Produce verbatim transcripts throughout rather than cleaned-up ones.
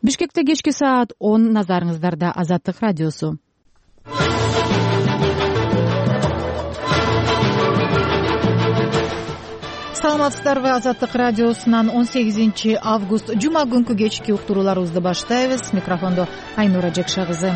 Бишкекте кечки саат он, назарыңыздарда Азаттык радиосу. Саламатсыздарбы? Азаттык радиосунан он сегизинчи август жума күнкү кечки уктурууларыбызды баштайбыз. Микрофондо Айнура Жекша кызы.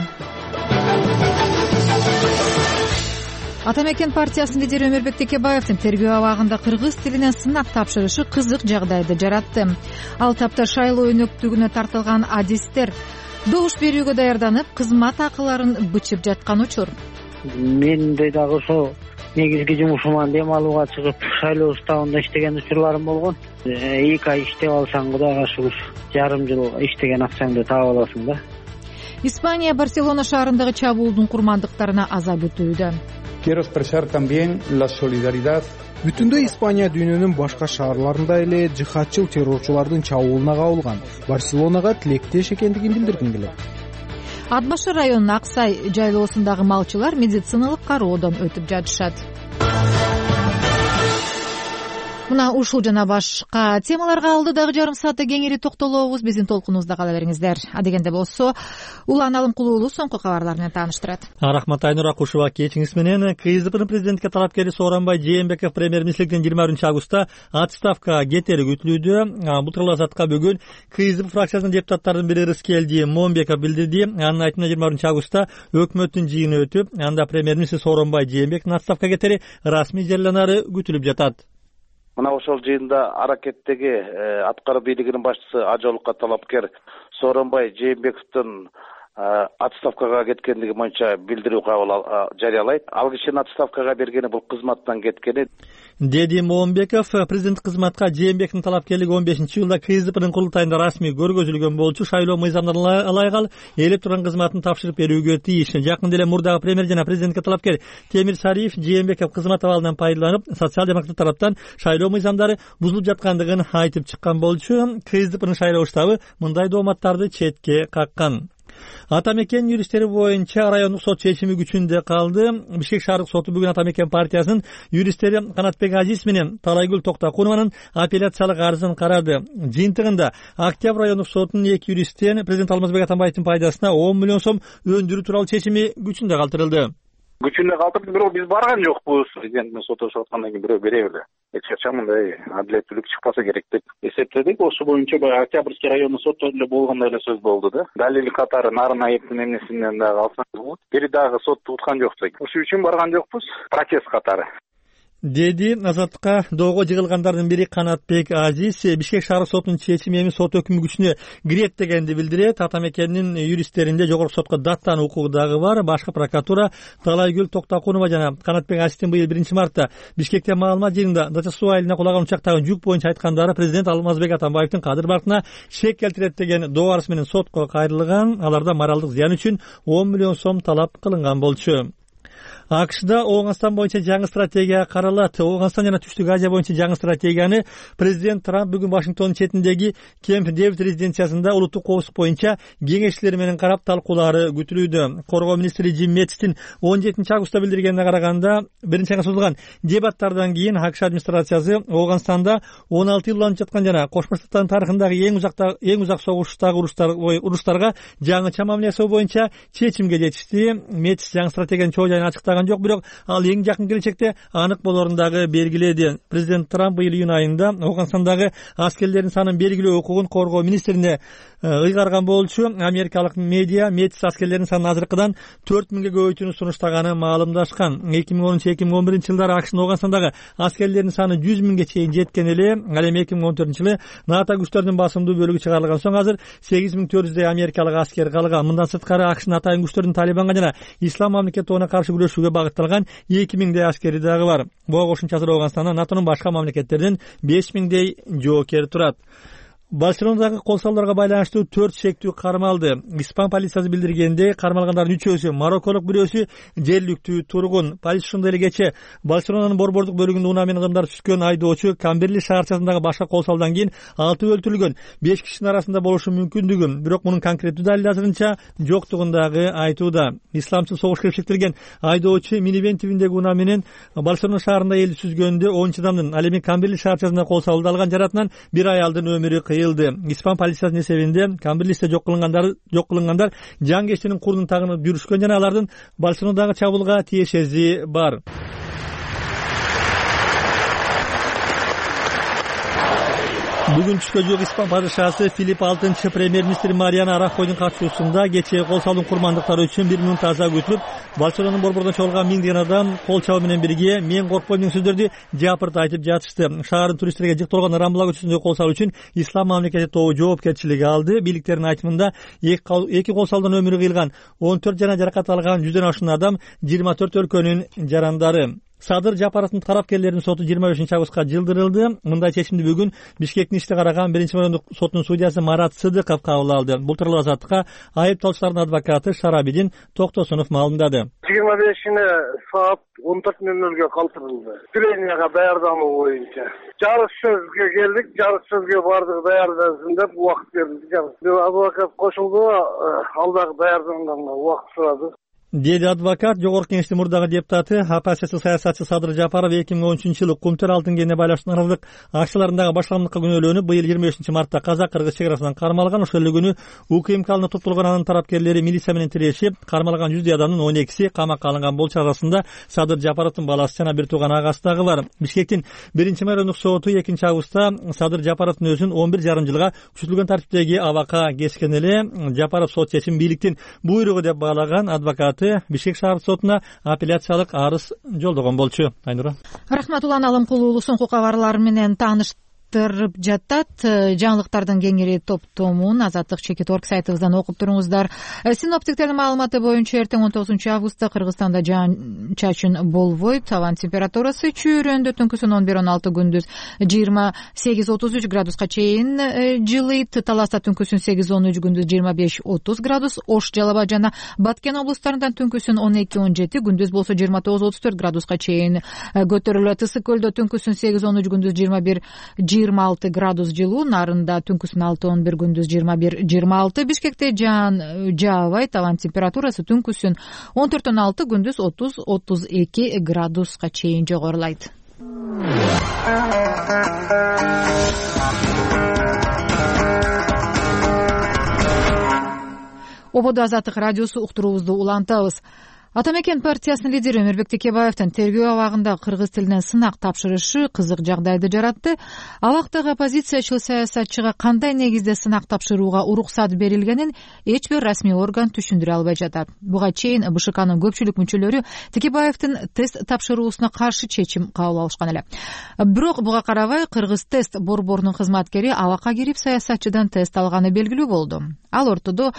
Ата мекен партиясынын лидери Өмөрбек Текебаевдин тергөө абагында кыргыз тилинен сынак тапшырышы кызык жагдайды жаратты. Ал тапта шайлоо өнөктүгүнө тартылган адистер добуш берүүгө даярданып, кызмат акыларын бычып жаткан учур. Мен дагы ошо негизги жумушуман дем алууга чыгып шайлоо уставында иштеген учурларым болгон. эки ай иштеп алсаң Кудайга шүгүр, жарым жыл иштеген акчаңды таап аласың да. Испания Барселона шаарындагы чабуулдун курмандыктарына азап өтүүдө. Quiero expresar también la solidaridad. Бүтүндөй Испания дүйнөнүн башка шаарларында эле жихадчыл террорчулардын чабуулуна кабылган Барселонага тилектеш экендигин билдиргим келет. Ат башы районунун Аксай жайлоосундагы малчылар медициналык кароодон өтүп жатышат. Мына ушул жана башка темаларга алдыдагы жарым саатта кеңири токтолобуз. Биздин толкунубузда кала бериңиздер. Адегенде болсо Улан Алымкул уулу соңку кабарлар менен тааныштырат. Рахмат Айнура Кушева. Кечиңиз менен КСДПнын президентке талапкери Сооронбай Жээнбеков премьер-министрликтен жыйырма биринчи августта отставкага кетери күтүлүүдө. Бул тууралуу азатка бүгүн КСДП фракциясынын депутаттарынын бири Рыскелди Момбеков билдирди. Анын айтымында жыйырма биринчи августта өкмөттүн жыйыны өтүп, анда премьер-министр Сооронбай Жээнбековдун отставкага кетери расмий жарыяланары күтүлүп жатат. Мына ошол жыйында аракеттеги аткаруу бийлигинин башчысы ажалыкка талапкер Сооронбай Жээнбековдун отставкага кеткендиги боюнча билдирүү кабыл жарыялайт. Ал кишинин отставкага бергени бул кызматтан кеткени. Деди Момбеков президент кызматка Жээнбековдун талапкерлиги он бешинчи жылда КСДПнын курултайында расмий көргөзүлгөн болчу шайлоо мыйзамына ылайык ал ээлеп турган кызматын тапшырып берүүгө тийиш. Жакында эле мурдагы премьер жана президентке талапкер Темир Сариев Жээнбеков кызмат абалынан пайдаланып, социал-демократтар тараптан шайлоо мыйзамдары бузулуп жаткандыгын айтып чыккан болчу. КСДПнын шайлоо штабы мындай дооматтарды четке каккан. Ата мекен юристтери боюнча райондук сот чечими күчүндө калды. Бишкек шаардык соту бүгүн Ата мекен партиясынын юристтери Канатбек Азиз менен Талайгүл Токтокунованын апелляциялык арызын карады. Жыйынтыгында Октябрь райондук сотунун эки юристтен президент Алмазбек Атамбаевдин пайдасына он миллион сом өндүрүү тууралуу чечими күчүндө калтырылды. Күчүндө калтырды, бирок биз барган жокпуз. Президент менен соттошуп аткандан кийин бирөө бере берди. Эч качан мындай адилеттүүлүк чыкпаса керек деп эсептедик. Ошол боюнча баягы Октябрьский райондук сотто эле болгондой эле сөз болду да. Далил катары Нарын айыптын эмнесинен дагы алсаңыз болот. Бери дагы сотто уткан жокпуз. Ошол үчүн барган жокпуз. Протест катары. Деди Азаттыкка доого жыгылгандардын бири Канатбек Азиз. Бишкек шаардык сотунун чечими эми сот өкүмү күчүнө кирет дегенди билдирет. Ата мекенин юристтеринде жогорку сотко даттануу укугу дагы бар. Башкы прокуратура Талайгүл Токтокунова жана Канатбек Азиздин быйыл биринчи мартта Бишкекте маалымат жыйынында Дача суу айылына кулаган учактагы жүк боюнча айткандары президент Алмазбек Атамбаевдин кадыр баркына шек келтирет деген доо арыз менен сотко кайрылган. Аларда моралдык зыян үчүн он миллион сом талап кылынган болчу. АКШда Ооганстан боюнча жаңы стратегия каралат. Ооганстан жана Түштүк Азия боюнча жаңы стратегияны президент Трамп бүгүн Вашингтондун четиндеги Кемп Дэвид резиденциясында улуттук коопсуздук боюнча кеңешчилер менен карап талкуулары күтүлүүдө. Коргоо министри Джим Мэттистин он жетинчи августта билдиргенине караганда, биринчи айга созулган дебаттардан кийин АКШ администрациясы Ооганстанда он алты жыл уланып жаткан жана Кошмо Штаттардын тарыхындагы эң узакта эң узак согуштагы уруштарга жаңыча мамиле жасоо боюнча чечимге жетишти. Мэттист жаңы стратегиянын чоо жайын ачыктаган жок, бирок ал эң жакын келечекте анык болорун дагы белгиледи. Президент Трамп быйыл июнь айында Ооганстандагы аскерлердин санын белгилөө укугун коргоо министрине ыйгарган болчу. Америкалык медиа Мэттис аскерлердин санын азыркыдан төрт миңге көбөйтүүнү сунуштаганы маалымдашкан. эки миң онунчу эки миң он биринчи жылдары АКШнын Ооганстандагы аскерлердин саны жүз миңге чейин жеткен эле. Ал эми эки миң он төртүнчү жылы НАТО күчтөрүнүн басымдуу бөлүгү чыгарылган соң азыр сегиз миң төрт жүздөй америкалык аскер калган. Мындан сырткары АКШнын атайын күчтөрүнүн Талибанга жана Ислам мамлекетине каршы күрөшүүгө багытталган эки миңдей аскери дагы бар. Буга кошумча азыр Ооганстанда НАТОнун башка мамлекеттерден беш миңдей жоокер турат. Барселонадагы кол салууларга байланыштуу төрт шектүү кармалды. Испан полициясы билдиргенде, кармалгандардын үчөөсү марокколук, бирөөсү жергиликтүү тургун. Полиция ошондой эле кече Барселонанын борбордук бөлүгүндө унаа менен кымдар түшкөн айдоочу Камберли шаарчасындагы башка кол салуудан кийин алты өлтүрүлгөн, беш кишинин арасында болушу мүмкүндүгүн, бирок мунун конкреттүү далили азырынча жоктугун дагы айтууда. Исламчыл согуш керчектирген айдоочу минивен тибиндеги унаа менен Барселона шаарында элди сүзгөндө онунчу адамдын, ал эми Камберли шаарчасында кол салуууда алган жаратынан бир аялдын өмүрү тыйылды. Испан полициясынын эсебинде Камберлисте жок кылынгандар жок кылынгандар жан кештинин курдун тагынып жүрүшкөн жана алардын Барселонадагы чабуулга тиешеси бар. Бүгүн түшкө жук Испан падышасы Филипп алтынчы премьер-министр Мариано Рахойдун катышуусунда кечээ кол салуун курмандыктары үчүн бир минут аза күтүлүп, Барселонанын борборунда чогулган миңдеген адам кол чабуу менен бирге «Мен коркпойм» деген сөздөрдү жапырт айтып жатышты. Шаардын туристтерге жыкталган Рамбла көчөсүндө кол салуу үчүн Ислам мамлекети тобу жоопкерчилиги алды. Бийликтердин айтымында эки кол салуудан өмүрү кыйылган он төрт жана жаракат алган жүздөн ашуун адам жыйырма төрт өлкөнүн жарандары. Садыр Жапаровдун тарапкерлеринин соту жыйырма бешинчи августка жылдырылды. Мындай чечимди бүгүн Бишкектин ишти караган биринчи райондук сотунун судьясы Марат Сыдыков кабыл алды. Бул тууралуу азаттыкка айыпталуучулардын адвокаты Шарабидин Токтосунов маалымдады. жыйырма бешине саат он төрт нөл нөлгө калтырылды. Тренияга даярдануу боюнча. Жарыш сөзгө келдик, жарыш сөзгө бардык, даярдансын деп убакыт берилди. Адвокат кошулду, ал дагы даярданганга убакыт сурады. Деди адвокат. Жогорку Кеңештин мурдагы депутаты, оппозициялык саясатчы Садыр Жапаров эки миң он үчүнчү жылы Кумтөр алтын кеніне байланыштуу аралык акчаларындагы башкамдыкка күнөөлөнүп, быйыл жыйырма бешинчи мартта Казак-Кыргыз чек арасынан кармалган. Ошол эле күнү УКМКны топтолгон анын тарапкерлери милиция менен тирешип, кармалган жүздөй адамдын он экиси камакка алынган. Болчу арасында Садыр Жапаровдун баласы жана бир тууган агасы дагы бар. Бишкектин биринчи райондук соту экинчи августта Садыр Жапаровдун өзүн он бир жарым жылга күчөтүлгөн тартиптеги абакка кескен эле. Жапаров сот чечим бийликтин буйругу деп баалаган. Адвокаты Бишкек шаар сотуна апелляциялык арыз жолдогон болчу. Айнура. Рахмат. Улан Алымкулуу улуттук кабарлар менен тааныш тырып жатат. Жаңылыктардын кеңири топтомун Азаттык чекит орг сайтыбыздан окуп туруңуздар. Синоптиктердин маалыматы боюнча эртең он тогузунчу августта Кыргызстанда жаан чачын болбойт. Абан температурасы чүйрөндө түнкүсүн он бир он алты, күндүз жыйырма сегиз отуз үч градуска чейин жылыйт. Таласта түнкүсүн сегиз он үч, күндүз жыйырма беш отуз градус. Ош, Жалал Абад жана Баткен облустарында түнкүсүн он эки он жети, күндүз болсо жыйырма тогуз отуз төрт градуска чейин көтөрүлөт. Ысык көлдө түнкүсүн сегиз он үч, күндүз жыйырма бир жыйырма алты градус жылуу. Нарында түнкүсүн алты он бир, күндүз жыйырма бир жыйырма алты. Бишкекте жаан жаабайт. Абан температурасы түнкүсүн он төрт он алты, күндүз отуз отуз эки градуска чейин жогорулайт. Ободо Азаттык радиосу уктуруубузду улантабыз. Атамекен партиясынын лидери Өмүрбек Текебаевдин тергөө абагында кыргыз тилинен сынак тапшырышы кызык жагдайды жаратты. Абактагы оппозициячыл саясатчыга кандай негизде сынак тапшырууга уруксат берилгенин эч бир расмий орган түшүндүрө албай жатат. Буга чейин БШКнын көпчүлүк мүчөлөрү Текебаевдин тест тапшыруусуна каршы чечим кабыл алышкан эле. Бирок буга карабай Кыргыз тест борборунун кызматкери абакка кирип саясатчыдан тест алганы белгилүү болду. Ал ортодо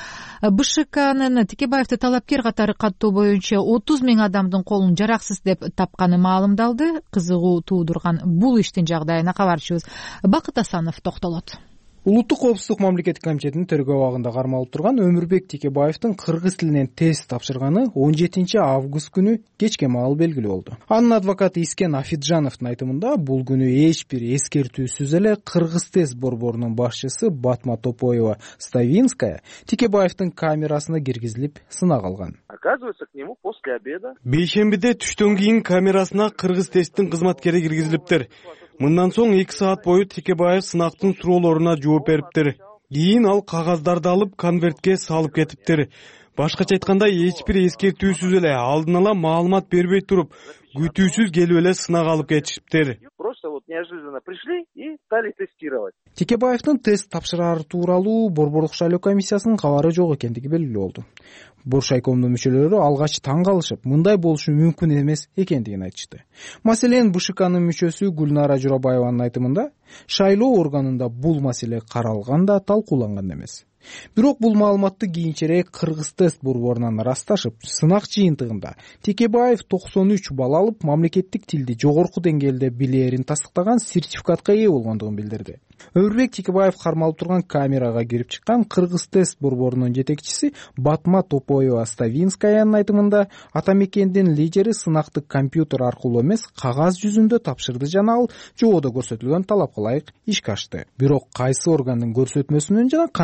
БШКнын Текебаевди талапкер катары каттоо боюнча отуз миң адамдын колун жараксыз деп тапканы маалымдалды. Кызыгуу туудурган бул иштин жагдайына кабарчыбыз Бакыт Асанов токтолот. Улуттук коопсуздук мамлекеттик комитетинин тергөө абагында кармалып турган Өмүрбек Текебаевдин кыргыз тилинен тест тапшырганы он жетинчи август күнү кечке маал белгилүү болду. Анын адвокаты Искен Афиджановдун айтымында бул күнү эч бир эскертүүсүз эле Кыргыз тест борборунун башчысы Батма Топоева Ставинская Текебаевдин камерасына киргизилип сынак алган. Оказывается, к нему после обеда. Бейшембиде түштөн кийин камерасына Кыргыз тесттин кызматкери киргизилиптир. Мындан соң эки саат бою Текебаев сынактын суроолоруна жооп бериптир. Кийин ал кагаздарды алып конвертке салып кетиптир. Башкача айтканда эч бир эскертүүсүз эле алдын ала маалымат бербей туруп, күтүүсүз келип эле сынак алып кетишиптир. Просто вот неожиданно пришли и стали тестировать. Текебаевдин тест тапшырары тууралуу борборлук шайлоо комиссиясынын кабары жок экендиги белгилүү болду. Боршайкомдун мүчөлөрү алгач таң калышып, мындай болушу мүмкүн эмес экендигин айтышты. Маселен, БШКнын мүчөсү Гүлнара Журабаеванын айтымында, шайлоо органында бул маселе каралган да талкууланган эмес. Бирок бул маалыматты кийинчерээк Кыргыз тест борборунан ырасташып, сынак жыйынтыгында Текебаев токсон үч балл алып, мамлекеттик тилди жогорку деңгээлде билээрин тастыктаган сертификатка ээ болгондугун билдирди. Өмүрбек Текебаев кармалып турган камерага кирип чыккан Кыргыз тест борборунун жетекчиси Батма Топоева Ставинскаянын айтымында, Атамекендин лидери сынакты компьютер аркылуу эмес, кагаз жүзүндө тапшырды жана ал жободо көрсөтүлгөн талапка ылайык ишке ашты. Бирок кайсы органдын көрсөтмөсүнөн жана кандай негиз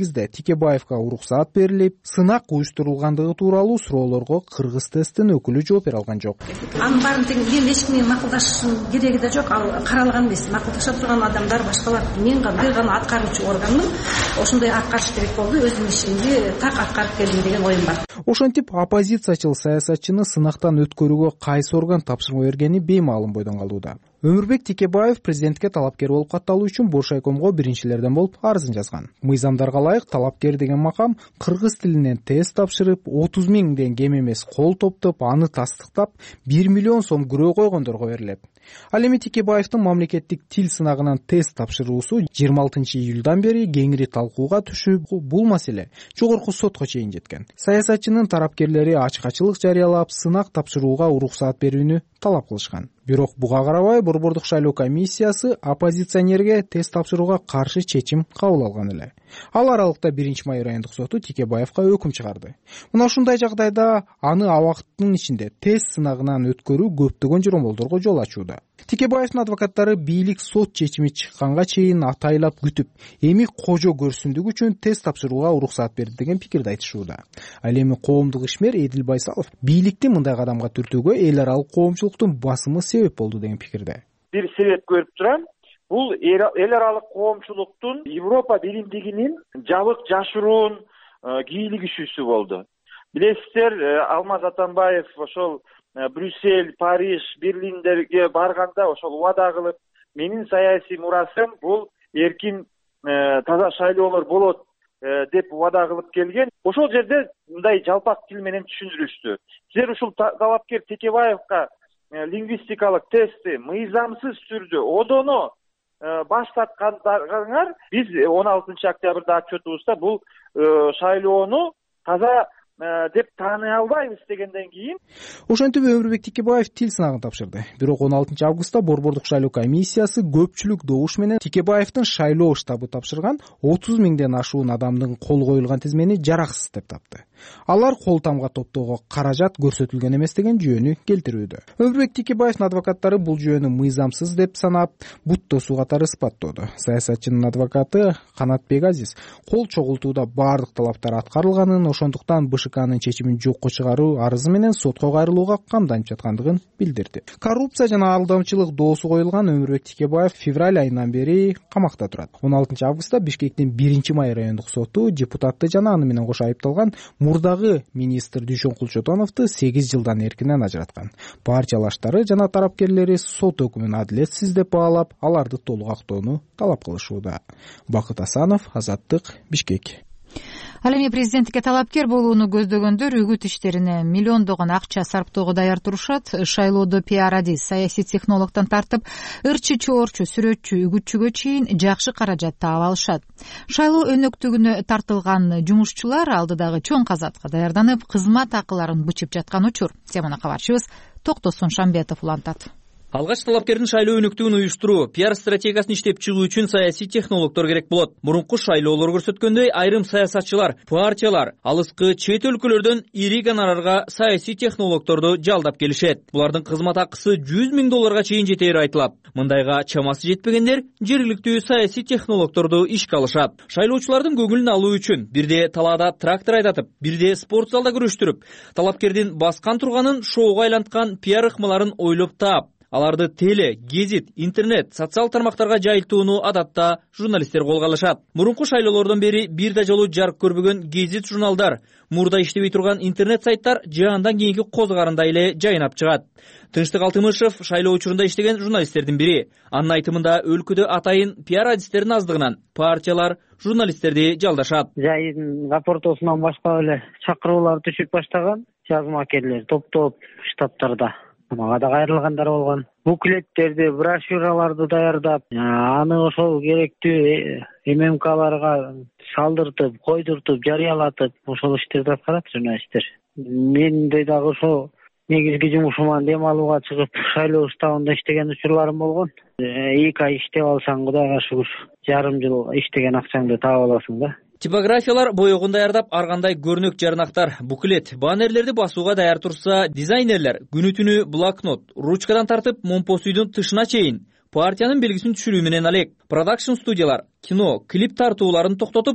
сегизде Тикебаевга уруксаат берилип, сынак уюштурулгандыгы тууралуу суроолорго Кыргыз тесттин өкүлү жооп бере алган жок. Анын баарын тең мен эч кимге макулдашыштын кереги да жок. Ал каралган эмес. Макулдаша турган адамдар башкалар. Мен бир гана аткаруучу органмын. Ошондой аткарыш керек болду. Өзүмдүн ишимди так аткарып келдим деген оюм бар. Ошентип оппозициячыл саясатчыны сынактан өткөрүүгө кайсы орган тапшырма бергени беймаалым бойдон калууда. Өмүрбек Тикебаев президентке талапкер болуп катталуу үчүн Боршайкомго биринчилерден болуп арызын жазган. Мыйзамдарга ылайык талапкер деген макам кыргыз тилинен тест тапшырып, отуз миңден кем эмес кол топтоп, аны тастыктап, бир миллион сом күрөө койгондорго берилет. Ал эми Тикебаевдин мамлекеттик тил сынагынан тест тапшыруусу жыйырма алтынчы июлдан бери кеңири талкууга түшүп, бул маселе жогорку сотко чейин жеткен. Саясатчынын тарапкерлери ачык-ачылык жарыялап, сынак тапшырууга уруксаат берүүнү талап кылышкан. Бирок буга карабай Борбордук шайлоо комиссиясы оппозиционерге тест тапшырууга каршы чечим кабыл алган эле. Ал аралыкта биринчи май райондук соту Тикебаевга өкүм чыгарды. Мына ушундай жагдайда аны абакыттын ичинде тест сынагынан өткөрүү көптөгөн жоромолдорго жол ачууда. Тикебаевдин адвокаттары бийлик сот чечими чыкканга чейин атайлап күтүп, эми кожо көрсүндүк үчүн тест тапшырууга уруксаат берди деген пикирди айтышууда. Ал эми коомдук ишмер Эдил Байсалов бийликти мындай кадамга түртүүгө эл аралык коомчулуктун басымы себеп болду деген пикирде. Бир себеп көрүп турам. Бул эл аралык коомчулуктун Европа биримдигинин жабык жашыруун кийлигишүүсү болду. Билесиздер, Алмаз Атамбаев ошол Брюссель, Париж, Берлиндерге барганда ошол убада кылып, менин саясий мурасым бул эркин таза шайлоолор болот деп убада кылып келген. Ошол жерде мындай жалпак тил менен түшүндүрүштү. Силер ушул талапкер Тикебаевга лингвистикалык тестти мыйзамсыз түрдө одоно баштаткандарыңар, биз он алтынчы октябрда отчетубузда бул шайлоону таза деп тааный албайбыз дегенден кийин ошентип Өмүрбек Тикебаев тил сынагын тапшырды. Бирок он алтынчы августта Борбордук шайлоо комиссиясы көпчүлүк добуш менен Тикебаевдин шайлоо штабы тапшырган отуз миңден ашуун адамдын кол коюлган тизмени жараксыз деп тапты. Алар кол тамга топтоого каражат көрсөтүлгөн эмес деген жүйөнү келтирүүдө. Өмүрбек Тикебаевдин адвокаттары бул жүйөнү мыйзамсыз деп санап, бут тосуу катары ысбаттоодо. Саясатчынын адвокаты Канатбек Азиз кол чогултууда баардык талаптар аткарылганын, ошондуктан БШКнын чечимин жокко чыгаруу арызы менен сотко кайрылууга камданып жаткандыгын билдирди. Коррупция жана алдамчылык доосу коюлган Өмүрбек Тикебаев февраль айынан бери камакта турат. он алтынчы августта Бишкектин биринчи май райондук соту депутатты жана аны менен кошо айыпталган мурдагы министр Дүйшөн Кулчотоновду сегиз жылдан эркинен ажыраткан. Партиялаштары жана тарапкерлери сот өкүмүн адилетсиз деп баалап, аларды толук актоону талап кылышууда. Бакыт Асанов, Азаттык, Бишкек. Ал эми президенттикке талапкер болууну көздөгөндөр үгүт иштерине миллиондогон акча сарптоого даяр турушат. Шайлоодо пиар адис, саясий технологдон тартып, ырчы чоорчу, сүрөтчү, үгүтчүгө чейин жакшы каражат таап алышат. Шайлоо өнөктүгүнө тартылган жумушчулар алдыдагы чоң казатка даярданып, кызмат акыларын бычып жаткан учур. Теманы кабарчыбыз Токтосун Шамбетов улантат. Алгач талапкердин шайлоо өнөктүгүн уюштуруу, пиар стратегиясын иштеп чыгуу үчүн саясий технологдор керек болот. Мурунку шайлоолор көрсөткөндөй, айрым саясатчылар, партиялар алыскы чет өлкөлөрдөн ири гонорарга саясий технологдорду жалдап келишет. Булардын кызмат акысы жүз миң долларга чейин жетери айтылат. Мындайга чамасы жетпегендер жергиликтүү саясий технологдорду ишке алышат. Шайлоочулардын көңүлүн алуу үчүн бирде талаада трактор айдатып, бирде спорт залда күрөштүрүп, талапкердин баскан турганын шоуга айланткан пиар ыкмаларын ойлоп таап, аларды теле, гезит, интернет, социал тармактарга жайылтууну адатта журналисттер колго алышат. Мурунку шайлоолордон бери бир да жолу жарык көрбөгөн гезит журналдар, мурда иштебей турган интернет сайттар жаандан кийинки козгарындай эле жайнап чыгат. Тынчтык Алтымышев шайлоо учурунда иштеген журналисттердин бири. Анын айтымында өлкөдө атайын пиар адистердин аздыгынан партиялар журналисттерди жалдашат. Жайдын рапортосунан башка эле чакыруулар түшүп баштаган, жазмакерлер топтоп штабтарда. Мага да кайрылгандар болгон. Буклеттерди, брошюраларды даярдап, аны ошол керектүү эм эм каларга салдыртып, койдуртуп, жарыялатып, ошол иштерди аткарат журналисттер. Мен дагы ошо негизги жумушуман дем алууга чыгып, шайлоо штабында иштеген учурларым болгон. эки ай иштеп алсаң, Кудайга шүгүр, жарым жыл иштеген акчаңды таап аласың да. Типографиялар боёгун даярдап, ар кандай көрнөк жарнактар, буклет, баннерлерди басууга даяр турса, дизайнерлер күнү-түнү блокнот, ручкадан тартып, момпос үйдүн тышына чейин партиянын белгисин түшүрүү менен алек. Продакшн студиялар кино, клип тартууларын токтотуп,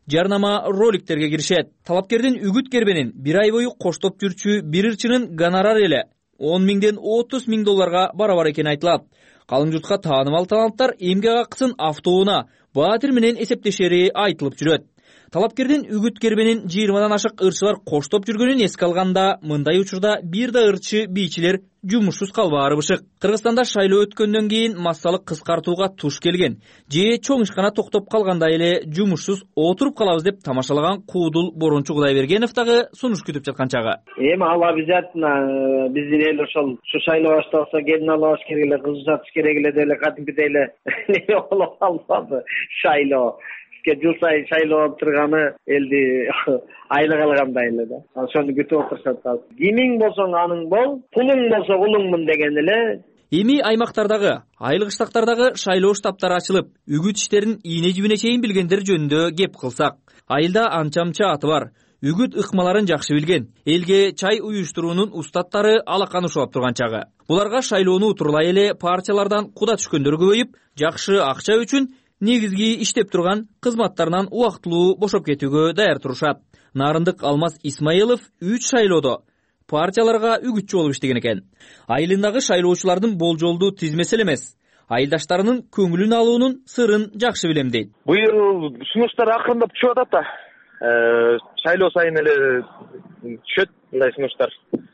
жарнама роликтерге киришет. Талапкердин үгүт кербенин бир ай бою коштоп жүрчү бир ырчынын гонорары эле он миңден отуз миң долларга барабар экени айтылат. Калың журтка таанымал таланттар эмгек акысын автоунаа баатыр менен эсептешери айтылып жүрөт. Талапкердин үгүт кербенин жыйырмадан ашык ырчылар коштоп жүргөнүн эске алганда, мындай учурда бир да ырчы бийчилер жумушсуз калбаары бышык. Кыргызстанда шайлоо өткөндөн кийин массалык кыскартууга туш келген же чоң ишкана токтоп калгандай эле жумушсуз отуруп калабыз деп тамашалаган Куудул Борончу Кудайбергенов дагы сунуш күтүп жаткан чагы. Эми ал обязательно биздин эл ошол ушу шайлоо башталса келин алабыз керек эле, кыз сатыш керек эле деп эле кадимкидей эле болуп калбады шайлоо. Жыл сайын шайлоо болуп турганы элди айлык алгандай эле да. Ошону күтүп отурушат. Кимиң болсоң аның бол, пулуң болсо улуңмун деген эле. Эми аймактардагы, айылык штаттардагы шайлоо штабтары ачылып, үгүт иштерин ийне жибине чейин билгендер жөнүндө кеп кылсак, айылда анча-мынча аты бар. Үгүт ыкмаларын жакшы билген, элге чай уюштуруунун устаттары алаканы ушулап турган чагы. Буларга шайлоону утурлай эле партиялардан куда түшкөндөр көбөйүп, жакшы акча үчүн негизги иштеп турган кызматтарынан убактылуу бошоп кетүүгө даяр турушат. Нарындык Алмаз Исмаилов үч шайлоодо партияларга үгүтчү болуп иштеген экен. Айылындагы шайлоочулардын болжолду тизмеси эле эмес, айылдаштарынын көңүлүн алуунун сырын жакшы билем дейт. Быйыл сунуштар акырындап түшүп атат да. Шайлоо сайын эле түшөт мындай сунуштар.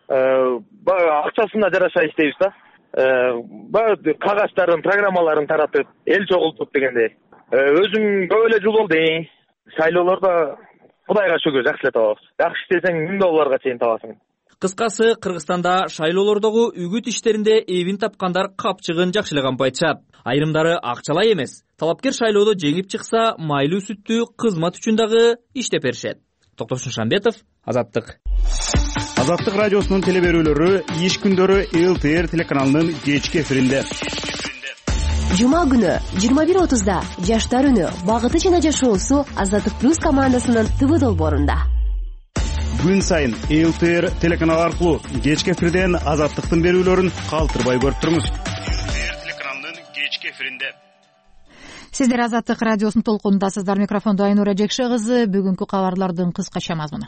Акчасына жараша иштейбиз да. Баягы кагаздарын, программаларын таратып, эл чогултуп дегендей. Өзүм көп эле жыл болду. Шайлоолордо Кудайга шүгүр жакшы эле табабыз. Жакшы иштесең миң долларга чейин табасың. Кыскасы, Кыргызстанда шайлоолордогу үгүт иштеринде эбин тапкандар капчыгын жакшы эле кампайтышат. Айрымдары акчалай эмес. Талапкер шайлоодо жеңип чыкса, майлуу сүттүү кызмат үчүн дагы иштеп беришет. Токтосун Шамбетов, Азаттык. Азаттык радиосунун телеберүүлөрү иш күндөрү эл тэ эр телеканалынын кечки эфиринде. Жума күнү жыйырма бир отузда Жаштар үнү багыты жана жашоосу Азаттык плюс командасынын ТВ долбоорунда. Күн сайын эл тэ эр телеканалы аркылуу кечки эфирден Азаттыктын берүүлөрүн калтырбай көрүп туруңуз. эл тэ эр телеканалынын кечки эфиринде. Сиздер Азаттык радиосунун толкунундасыздар. Микрофондо Айнура Жекше кызы. Бүгүнкү кабарлардын кыскача мазмуну.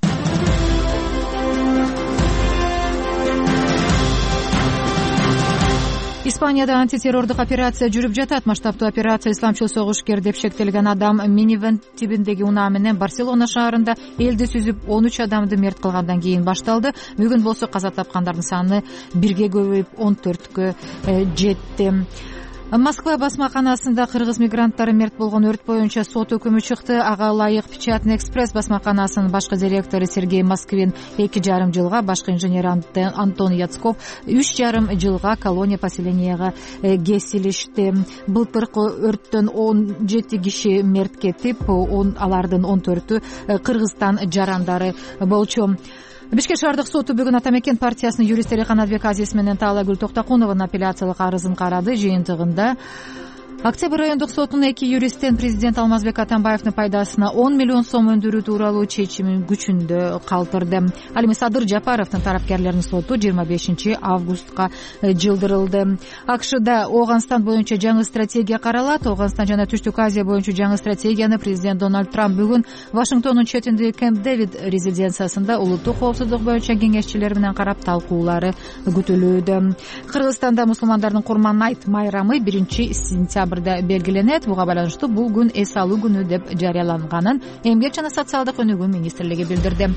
Испанияда антитеррордук операция жүрүп жатат. Масштабтуу операция исламчыл согушкер деп шектелген адам минивэн тибиндеги унаа менен Барселона шаарында элди сүзүп он үч адамды мерт кылгандан кийин башталды. Бүгүн болсо каза тапкандардын саны бирге көбөйүп он төрткө жетти. Москва басмаканасында кыргыз мигранттары мерт болгон өрт боюнча сот өкүмү чыкты. Ага ылайык Печатный экспресс басмаканасынын башкы директору Сергей Москвин эки жарым жылга, башкы инженер Антон Яцков үч жарым жылга колония поселенияга кесилишти. Былтыркы өрттөн он жети киши мерт кетип, алардын он төртү Кыргызстан жарандары болчу. Бишкек шаардык соту бүгүн Атамекен партиясынын юристтери Канатбек Азиз менен Таалагүл Токтокуновдун апелляциялык арызын карады. Жыйынтыгында Октябрь райондук сотунун эки юристтен президент Алмазбек Атамбаевдин пайдасына он миллион сом өндүрүү тууралуу чечимин күчүндө калтырды. Ал эми Садыр Жапаровдун тарапкерлеринин соту жыйырма бешинчи августка жылдырылды. АКШда Ооганстан боюнча жаңы стратегия каралат. Ооганстан жана Түштүк Азия боюнча жаңы стратегияны президент Дональд Трамп бүгүн Вашингтондун четиндеги Кэмп Дэвид резиденциясында улуттук коопсуздук боюнча кеңешчилер менен карап талкуулары күтүлүүдө. Кыргызстанда мусулмандардын Курман айт майрамы биринчи сентябрда белгиленет. Буга байланыштуу бул күн эс алуу күнү деп жарыяланганын Эмгек жана социалдык өнүгүү министрлиги билдирди.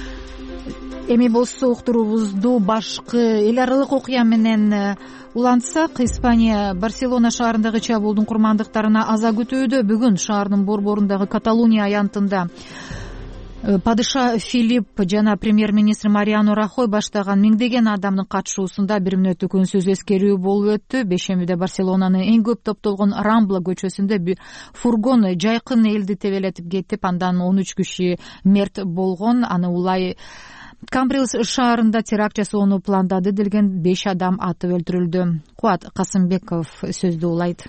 Эми болсо уктуруубузду башкы эл аралык окуя менен улантсак, Испания Барселона шаарындагы чабуулдун курмандыктарына аза күтүүдө. Бүгүн шаардын борборундагы Каталуния аянтында падыша Филипп жана премьер-министр Мариано Рахой баштаган миңдеген адамдын катышуусунда бир мүнөттүк үнсүз эскерүү болуп өттү. Бешембиде Барселонанын эң көп топтолгон Рамбла көчөсүндө фургон жайкын элди тебелетип кетип, андан он үч киши мерт болгон. Аны улай Камбрилс шаарында теракт жасоону пландады делген беш адам атып өлтүрүлдү. Кубат Касымбеков сөздү улайт.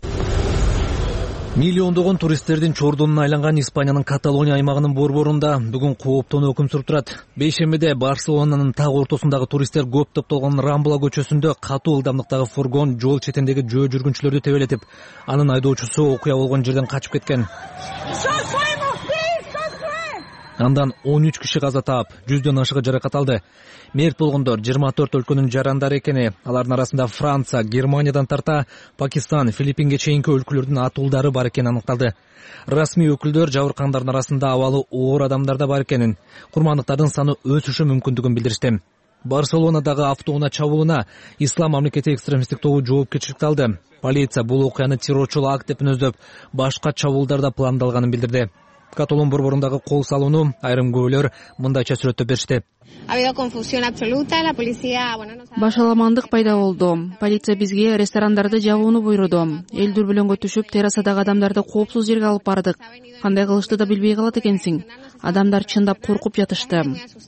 Миллиондогон туристтердин чордонуна айланган Испаниянын Каталония аймагынын борборунда бүгүн кооптонуу өкүм сүрүп турат. Бейшембиде Барселонанын так ортосундагы туристтер көп топтолгон Рамбла көчөсүндө катуу ылдамдыктагы фургон жол четиндеги жөө жүргүнчүлөрдү тебелетип, анын айдоочусу окуя болгон жерден качып кеткен. Андан он үч киши каза таап, жүздөн ашыгы жаракат алды. Мерт болгондор жыйырма төрт өлкөнүн жарандары экени, алардын арасында Франция, Германиядан тарта Пакистан, Филиппинге чейинки өлкөлөрдүн атуулдары бар экени аныкталды. Расмий өкүлдөр жабыркандардын арасында абалы оор адамдар да бар экенин, курмандыктардын саны өсүшү мүмкүндүгүн билдиришти. Барселонадагы автоунаа чабуулуна Ислам мамлекети экстремисттик тобу жоопкерчиликти алды. Полиция бул окуяны террорчулук акт деп мүнөздөп, башка чабуулдар да пландалганын билдирди. Каталон борборундагы кол салууну айрым көбөлөр мындайча сүрөттөп беришти. Башаламандык пайда болду. Полиция бизге ресторандарды жабууну буйруду. Эл дүрбөлөңгө түшүп, террасадагы адамдарды коопсуз жерге алып бардык. Кандай кылышты да билбей калат экенсиң. Адамдар чындап коркуп жатышты.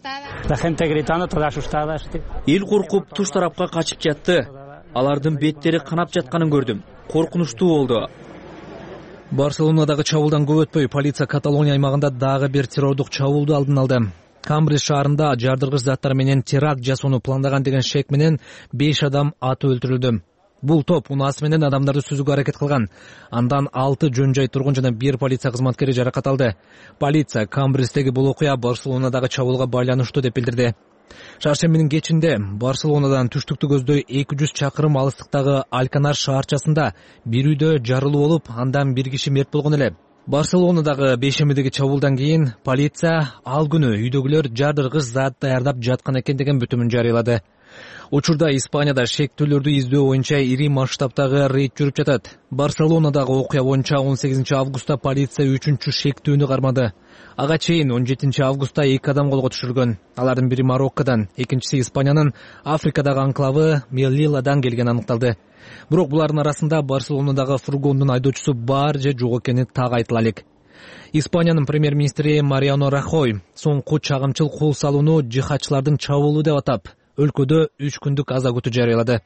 Эл коркуп туш тарапка качып жатты. Алардын беттери канап жатканын көрдүм. Коркунучтуу болду. Барселонадагы чабуулдан көп өтпөй полиция Каталония аймагында дагы бир террордук чабуулду алдын алды. Камбридж шаарында жардыргыч заттар менен теракт жасоону пландаган деген шек менен беш адам атып өлтүрүлдү. Бул топ унаасы менен адамдарды сүзүүгө аракет кылган. Андан алты жөн жай тургун жана бир полиция кызматкери жаракат алды. Полиция Камбридждеги бул окуя Барселонадагы чабуулга байланыштуу деп билдирди. Шаршембинин кечинде Барселонадан түштүктү көздөй эки жүз чакырым алыстыктагы Алканар шаарчасында бир үйдө жарылуу болуп, андан бир киши мерт болгон эле. Барселонадагы бейшембидеги чабуулдан кийин полиция ал күнү үйдөгүлөр жардыргыч зат даярдап жаткан экен деген бүтүмүн жарыялады. Учурда Испанияда шектүүлөрдү издөө боюнча ири масштабтагы рейд жүрүп жатат. Барселонадагы окуя боюнча он сегизинчи августта полиция үчүнчү шектүүнү кармады. Ага чейин он жетинчи августта эки адам колго түшүрүлгөн. Алардын бири Мароккодан, экинчиси Испаниянын Африкадагы анклавы Мелилладан келгени аныкталды. Бирок булардын арасында Барселонадагы фургондун айдоочусу бар же жок экени так айтыла элек. Испаниянын премьер-министри Мариано Рахой соңку чагымчыл кол салууну жихадчылардын чабуулу деп атап, өлкөдө үч күндүк аза күтүү жарыялады.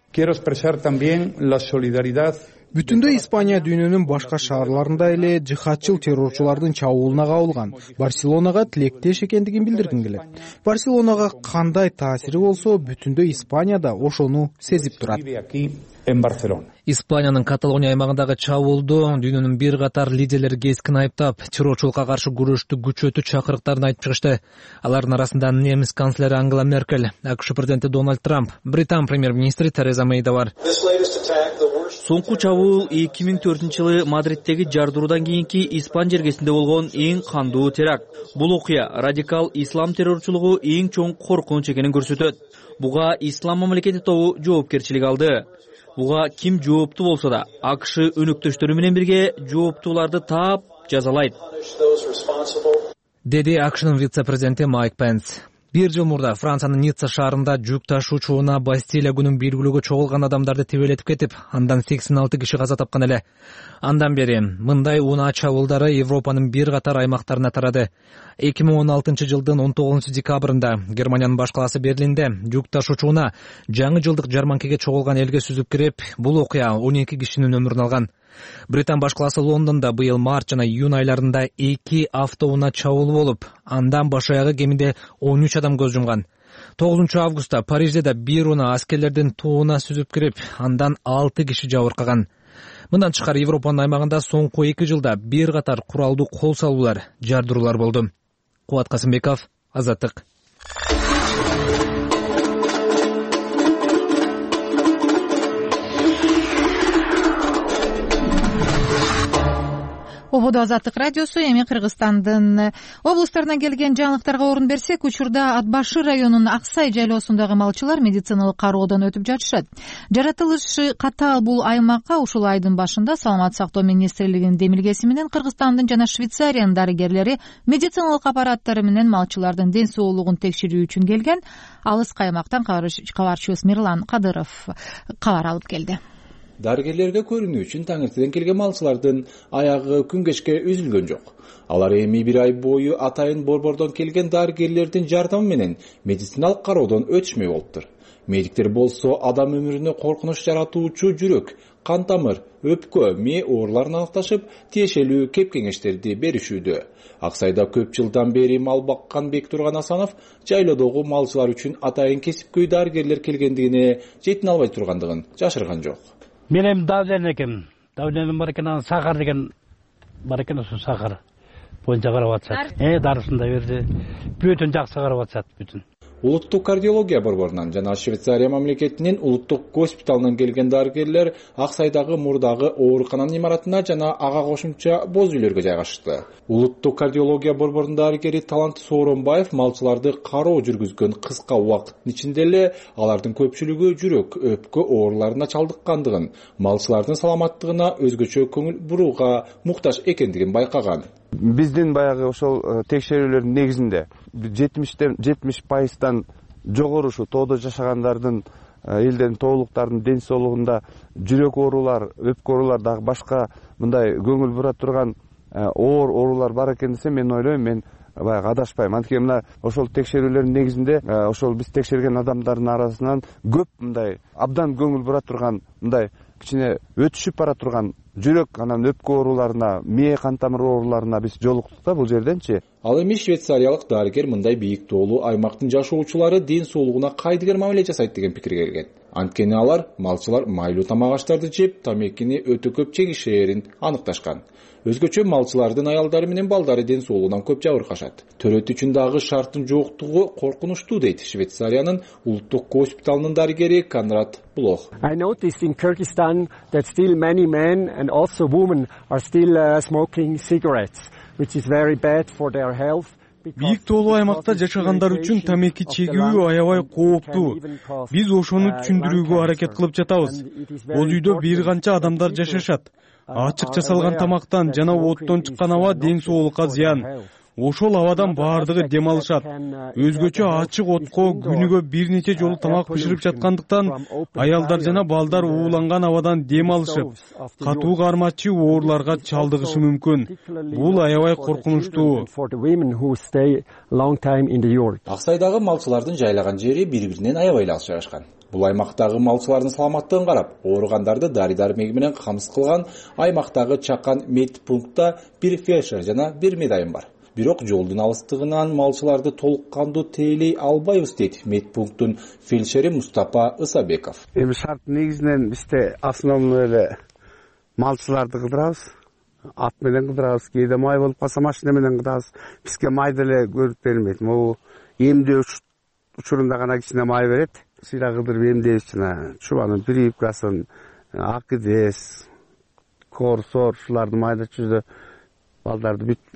Бүтүндөй Испания дүйнөнүн башка шаарларында эле жихадчыл террорчулардын чабуулуна кабылган. Барселонага тилектеш экендигин билдиргим келет. Барселонага кандай таасири болсо, бүтүндөй Испанияда ошону сезип турат. Испаниянын Каталония аймагындагы чабуулду дүйнөнүн бир катар лидерлери кескин айыптап, террорчулукка каршы күрөштү күчөтүү чакырыктарын айтып чыгышты. Алардын арасында немис канцлери Ангела Меркель, АКШ президенти Дональд Трамп, Британ премьер-министри Тереза Мэй да бар. Соңку чабуул эки миң төртүнчү жылы Мадриттеги жардыруудан кийинки Испан жергесинде болгон эң кандуу теракт. Бул окуя радикал ислам террорчулугу эң чоң коркунуч экенин көрсөтөт. Буга Ислам мамлекети тобу жоопкерчилик алды. Буга ким жооптуу болсо да, АКШ өнөктөштөрү менен бирге жооптууларды таап жазалайт, деди АКШнын вице-президенти Майк Пенс. Бир жыл мурда Франциянын Ницца шаарында жүк ташуу учууна Бастилия күнүн белгилөөгө чогулган адамдарды тебелетип кетип, андан сексен алты киши каза тапкан эле. Андан бери мындай унаа чабуулдары Европанын бир катар аймактарына тарады. эки миң он алтынчы жылдын он тогузунчу декабрында Германиянын баш калаасы Берлинде жүк ташуучуна жаңы жылдык жарманкеге чогулган элге сүзүп кирип, бул окуя он эки кишинин өмүрүн алган. Британ баш калаасы Лондондо быйыл март жана июнь айларында эки автоунаа чабуул болуп, андан баш аягы кеминде он үч адам көз жумган. тогузунчу августта Парижде да бир унаа аскерлердин тууна сүзүп кирип, андан алты киши жабыркаган. Мындан тышкары Европанын аймагында соңку эки жылда бир катар куралдуу кол салуулар, жардыруулар болду. Кубат Касымбеков, Азаттык. Ободо Азаттык радиосу. Эми Кыргызстандын облустарынан келген жаңылыктарга орун берсек, учурда Ат Башы районунун Аксай жайлоосундагы малчылар медициналык кароодон өтүп жатышат. Жаратылышы катаал бул аймакка ушул айдын башында Саламаттык сактоо министрлигинин демилгеси менен Кыргызстандын жана Швейцариянын дарыгерлери медициналык аппараттары менен малчылардын ден соолугун текшерүү үчүн келген. Алыскы аймактан кабарчыбыз Мирлан Кадыров кабар алып келди. Дарыгерлерге көрүнүү үчүн таңертеден келген малчылардын аягы күн кечке үзүлгөн жок. Алар эми бир ай бою атайын борбордон келген дарыгерлердин жардамы менен медициналык кароодон өтүшмөй болуптур. Медиктер болсо адам өмүрүнө коркунуч жаратуучу жүрөк, кан тамыр, өпкө, мээ ооруларын аныкташып, тиешелүү кеп-кеңештерди беришүүдө. Аксайда көп жылдан бери мал баккан Бектурган Асанов жайлоодогу малчылар үчүн атайын кесипкөй дарыгерлер келгендигине жетине албай тургандыгын жашырган жок. Мен эми давление экен. Давлением бар экен, анан сахар деген бар экен, ошо сахар. боюнча карап атышат. Э дарысын да берди. Бүтүн жакшы карап атышат бүтүн. Улуттук кардиология борборунан жана Швейцария мамлекетинин улуттук госпиталынан келген дарыгерлер Ак Сайдагы мурдагы оорукананын имаратына жана ага кошумча боз үйлөргө жайгашты. Улуттук кардиология борборунун дарыгери Талант Сооронбаев малчыларды кароо жүргүзгөн кыска убакыттын ичинде эле алардын көпчүлүгү жүрөк, өпкө ооруларына чалдыккандыгын, малчылардын саламаттыгына өзгөчө көңүл бурууга муктаж экендигин байкаган. Биздин баягы ошол текшерүүлөрдүн негизинде жетимиштен жетимиш пайыздан жогору ушу тоодо жашагандардын элдердин тоолуктардын ден соолугунда жүрөк оорулар, өпкө оорулар дагы башка мындай көңүл бура турган оор оорулар бар экен десем мен ойлойм, мен баягы адашпайм. Анткени мына ошол текшерүүлөрдүн негизинде ошол биз текшерген адамдардын арасынан көп мындай абдан көңүл бура турган, мындай кичине өтүшүп бара турган жүрөк анан өпкө ооруларына, мээ кан тамыр ооруларына биз жолуктук да бул жерденчи. Ал эми швейцариялык дарыгер мындай бийик тоолуу аймактын жашоочулары ден соолугуна кайдыгер мамиле жасайт деген пикирге келген. Анткени алар малчылар майлуу тамак аштарды жеп, тамекини өтө көп чегишээрин аныкташкан. Өзгөчө малчылардын аялдары менен балдары ден соолугунан көп жабыркашат. Төрөт үчүн дагы шарттын жоктугу коркунучтуу дейт Швейцариянын улуттук госпиталынын дарыгери Конрад Блох. I noticed in Kyrgyzstan that still many men and also women are still uh, smoking cigarettes, which is very bad for their health. Бийик тоолуу аймакта жашагандар үчүн тамеки чегүү аябай кооптуу. Биз ошону түшүндүрүүгө аракет кылып жатабыз. Бул үйдө бир канча адамдар жашашат. Ачык жасалган тамактан жана оттон чыккан аба ден соолукка зыян. Ошол абадан баардыгы дем алышат. Өзгөчө ачык отко күнүгө бир нече жолу тамак бышырып жаткандыктан аялдар жана балдар ууланган абадан дем алышып, катуу кармачы ооруларга чалдыгышы мүмкүн. Бул аябай коркунучтуу. Ак Сайдагы малчылардын жайлаган жери бири-биринен аябай алыс жайгашкан. Бул аймактагы малчылардын саламаттыгын карап, оорugandарды дарый-дармеги менен камсыз кылган аймактагы чакан медпунктта бир фельдшер жана бир медайым бар. Бирок жолдун алыстыгынан малчыларды толук кандуу тейлей албайбыз дейт медпункттун фельдшери Мустапа Ысабеков. Эми шарт негизинен бизде основной эле малчыларды кыдырабыз. Ат менен кыдырабыз, кээде май болуп калса машина менен кыдырабыз. Бизге май деле көрүп бермейт. Могу эмдөө учурунда гана кичине май берет. Сыйра кыдырып эмдейбиз жана чубанын прививкасын, акидес, корсор ушуларды майда чүздө балдарды бүт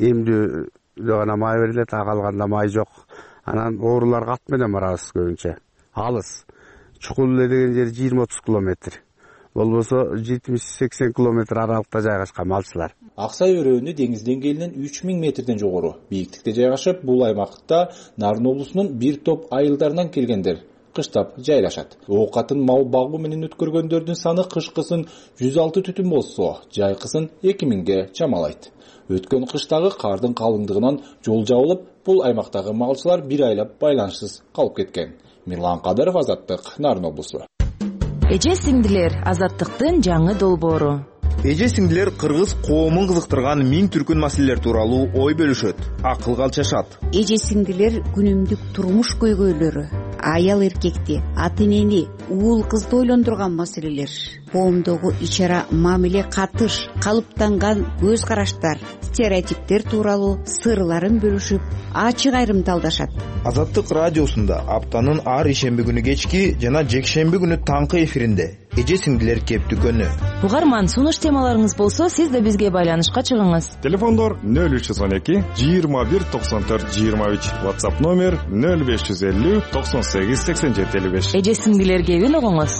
эмдөөдө гана май берилет, ага калганда май жок. Анан ооруларга ат менен барабыз көбүнчө. Алыс. Чукул эле деген жери жыйырма отуз километр. Болбосо жетимиш сексен километр аралыкта жайгашкан малчылар. Ак Сай өрөөнү деңиз деңгээлинен үч миң метрден жогору бийиктикте жайгашып, бул аймакта Нарын облусунун бир топ айылдарынан келгендер кыштап жайлашат. Оокатын мал багуу менен өткөргөндөрдүн саны кышкысын жүз алты түтүн болсо, жайкысын эки миңге чамалайт. Өткөн кыштагы кардын калыңдыгынан жол жабылып, бул аймактагы малчылар бир айлап байланышсыз калып кеткен. Мирлан Кадыров, Азаттык, Нарын облусу. Эже сиңдилер, Азаттыктын жаңы долбоору. Эже сиңдилер кыргыз коомун кызыктырган миң түркүн маселелер тууралуу ой бөлүшөт, акылга алчашат. Эже сиңдилер күнүмдүк турмуш көйгөйлөрү, аял эркекти, ата энени, уул кызды ойлондурган маселелер, коомдогу ичара мамиле катыш, калыптанган көз караштар, стереотиптер тууралуу сырларын бөлүшүп, ачык айрымдалдашат. Азаттык радиосунда аптанын ар ишемби күнү кечки жана жекшемби күнү таңкы эфиринде эже сиңдилер кептүгөнү. Угарман, сунуш темаларыңыз болсо, сиз да бизге байланышка чыгыңыз. Телефондор нөл үч жүз он эки жыйырма бир токсон төрт жыйырма үч, WhatsApp номер нөл беш жүз элүү токсон сегиз сексен жети элүү беш. Эже сиңдилер кебин угуңуз.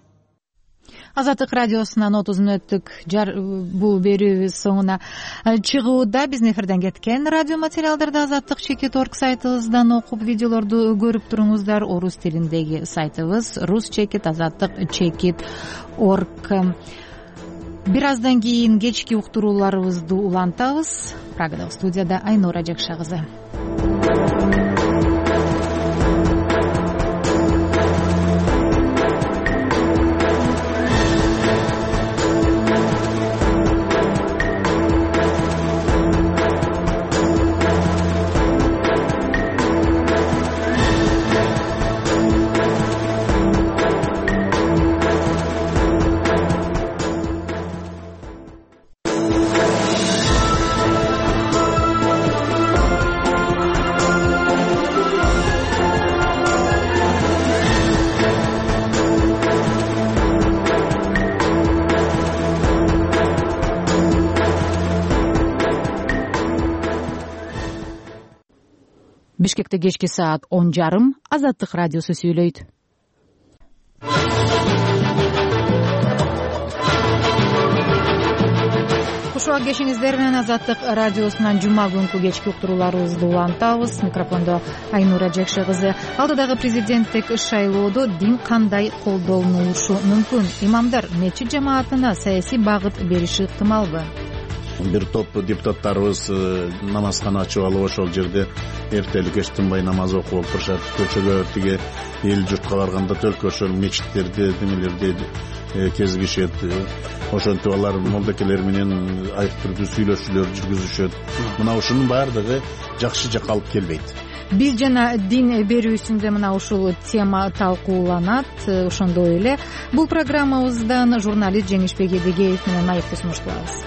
Азаттык радиосунан отуз мүнөттүк бул берүүбүз соңуна чыгууда. Биздин эфирден кеткен радио материалдарды Азаттык чекит орг сайтыбыздан окуп, видеолорду көрүп туруңуздар. Орус тилиндеги сайтыбыз рус чекит азаттык чекит орг. Бир аздан кийин кечки уктурууларыбызды улантабыз. Прагадагы студияда Айнура Жакша кызы. Бишкекте кечки саат он жарым Азаттык радиосу сүйлөйт. Кушуак кешиңиздер менен Азаттык радиосунан жума күнкү кечки уктурууларыбызды улантабыз. Микрофондо Айнура Жекше кызы. Алдыдагы президенттик шайлоодо дин кандай колдонулушу мүмкүн? Имамдар мечит жамаатына саясий багыт бериши ыктымалбы? Бир топ депутаттарыбыз намазкана ачып алып ошол жерде эртелик кеч тынбай намаз окуп алып турушат. Көчөгө тиге эл журтка барганда только ошол мечиттерде немелерде кезигишет. Ошентип алар молдекелер менен айып түрдүү сүйлөшүүлөр жүргүзүшөт. Мына ушунун баардыгы жакшы жакка алып келбейт. Биз жана дин берүүсүндө мына ушул тема талкууланат. Ошондой эле бул программабыздан журналист Жеңишбек Эдегеев менен маекти сунуш кылабыз.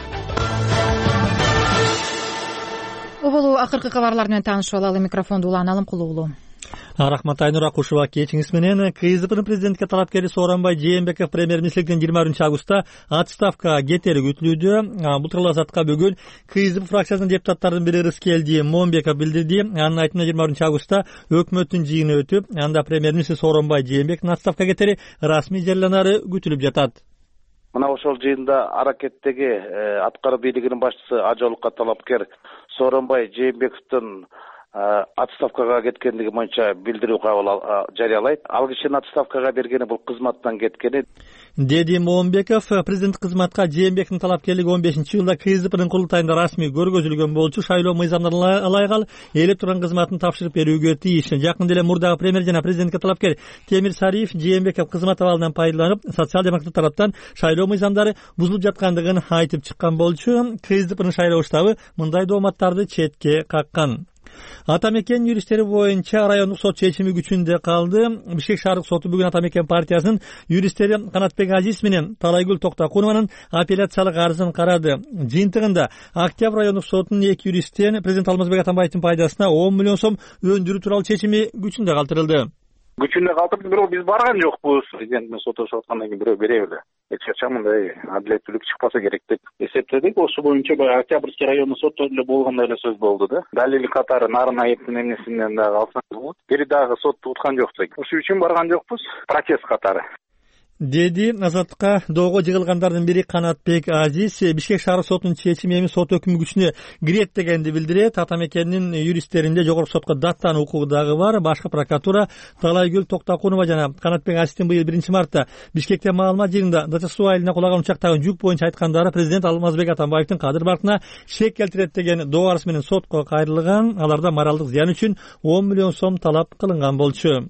Оболу акыркы кабарлар менен таанышып алалы. Микрофонду улан Алымкулуу уулу. Рахмат Айнура Кушева, кечиңиз менен. КСДПнын президентке талапкери Сооронбай Жээнбеков премьер-министрликтен жыйырма биринчи августта отставка кетери күтүлүүдө. Бул тууралуу Азатка бүгүн КСДП фракциясынын депутаттарынын бири Рыскелди Момбеков билдирди. Анын айтымында жыйырма биринчи августта өкмөттүн жыйыны өтүп, анда премьер-министр Сооронбай Жээнбековдун отставка кетери расмий жарыяланары күтүлүп жатат. Мына ошол жыйында аракеттеги аткаруу бийлигинин башчысы ажалыкка талапкер Сооронбай Жээнбековдун отставкага кеткендиги боюнча билдирүү кабыл жарыялайт. Ал кишинин отставкага бергени бул кызматтан кеткени, деди Момбеков. Президенттик кызматка Жээнбековдун талапкерлиги он бешинчи жылда КСДПнын курултайында расмий көргөзүлгөн болчу. Шайлоо мыйзамына ылайык ал ээлеп турган кызматын тапшырып берүүгө тийиш. Жакында эле мурдагы премьер жана президентке талапкер Темир Сариев Жээнбеков кызмат абалынан пайдаланып, социал-демократтар тараптан шайлоо мыйзамдары бузулуп жаткандыгын айтып чыккан болчу. КСДПнын шайлоо штабы мындай дооматтарды четке каккан. Ата мекен юристтери боюнча райондук сот чечими күчүндө калды. Бишкек шаардык соту бүгүн Ата мекен партиясынын юристтери Канатбек Азиз менен Талайгүл Токтокунованын апелляциялык арызын карады. Жыйынтыгында Октябрь райондук сотунун эки юристтен президент Алмазбек Атамбаевдин пайдасына он миллион сом өндүрүү тууралуу чечими күчүндө калтырылды. Күчүндө калтырды, бирок биз барган жокпуз. Президент менен сотошуп аткандан кийин бирөө бере беле. Эч качан мындай адилеттүүлүк чыкпаса керек деп эсептедик. Ошо боюнча баягы Октябрьский райондук сотто эле болгондой эле сөз болду да. Далил катары нарын айыптын эмнесинен дагы алсаңыз болот. Бир дагы сотто уткан жокпуз. Ошол үчүн барган жокпуз. Протест катары. Деди Азаттыкка доого жыгылгандардын бири Канатбек Азиз. Бишкек шаардык сотунун чечими эми сот өкүмү күчүнө кирет дегенди билдирет. Ата мекенинин юристтеринде жогорку сотко даттануу укугу дагы бар. Башкы прокуратура Талайгүл Токтокунова жана Канатбек Азиздин быйыл биринчи мартта Бишкекте маалымат жыйынында Дача суу айылына кулаган учактагы жүк боюнча айткандары президент Алмазбек Атамбаевдин кадыр баркына шек келтирет деген доо арыз менен сотко кайрылган. Аларда моралдык зыян үчүн он миллион сом талап кылынган болчу.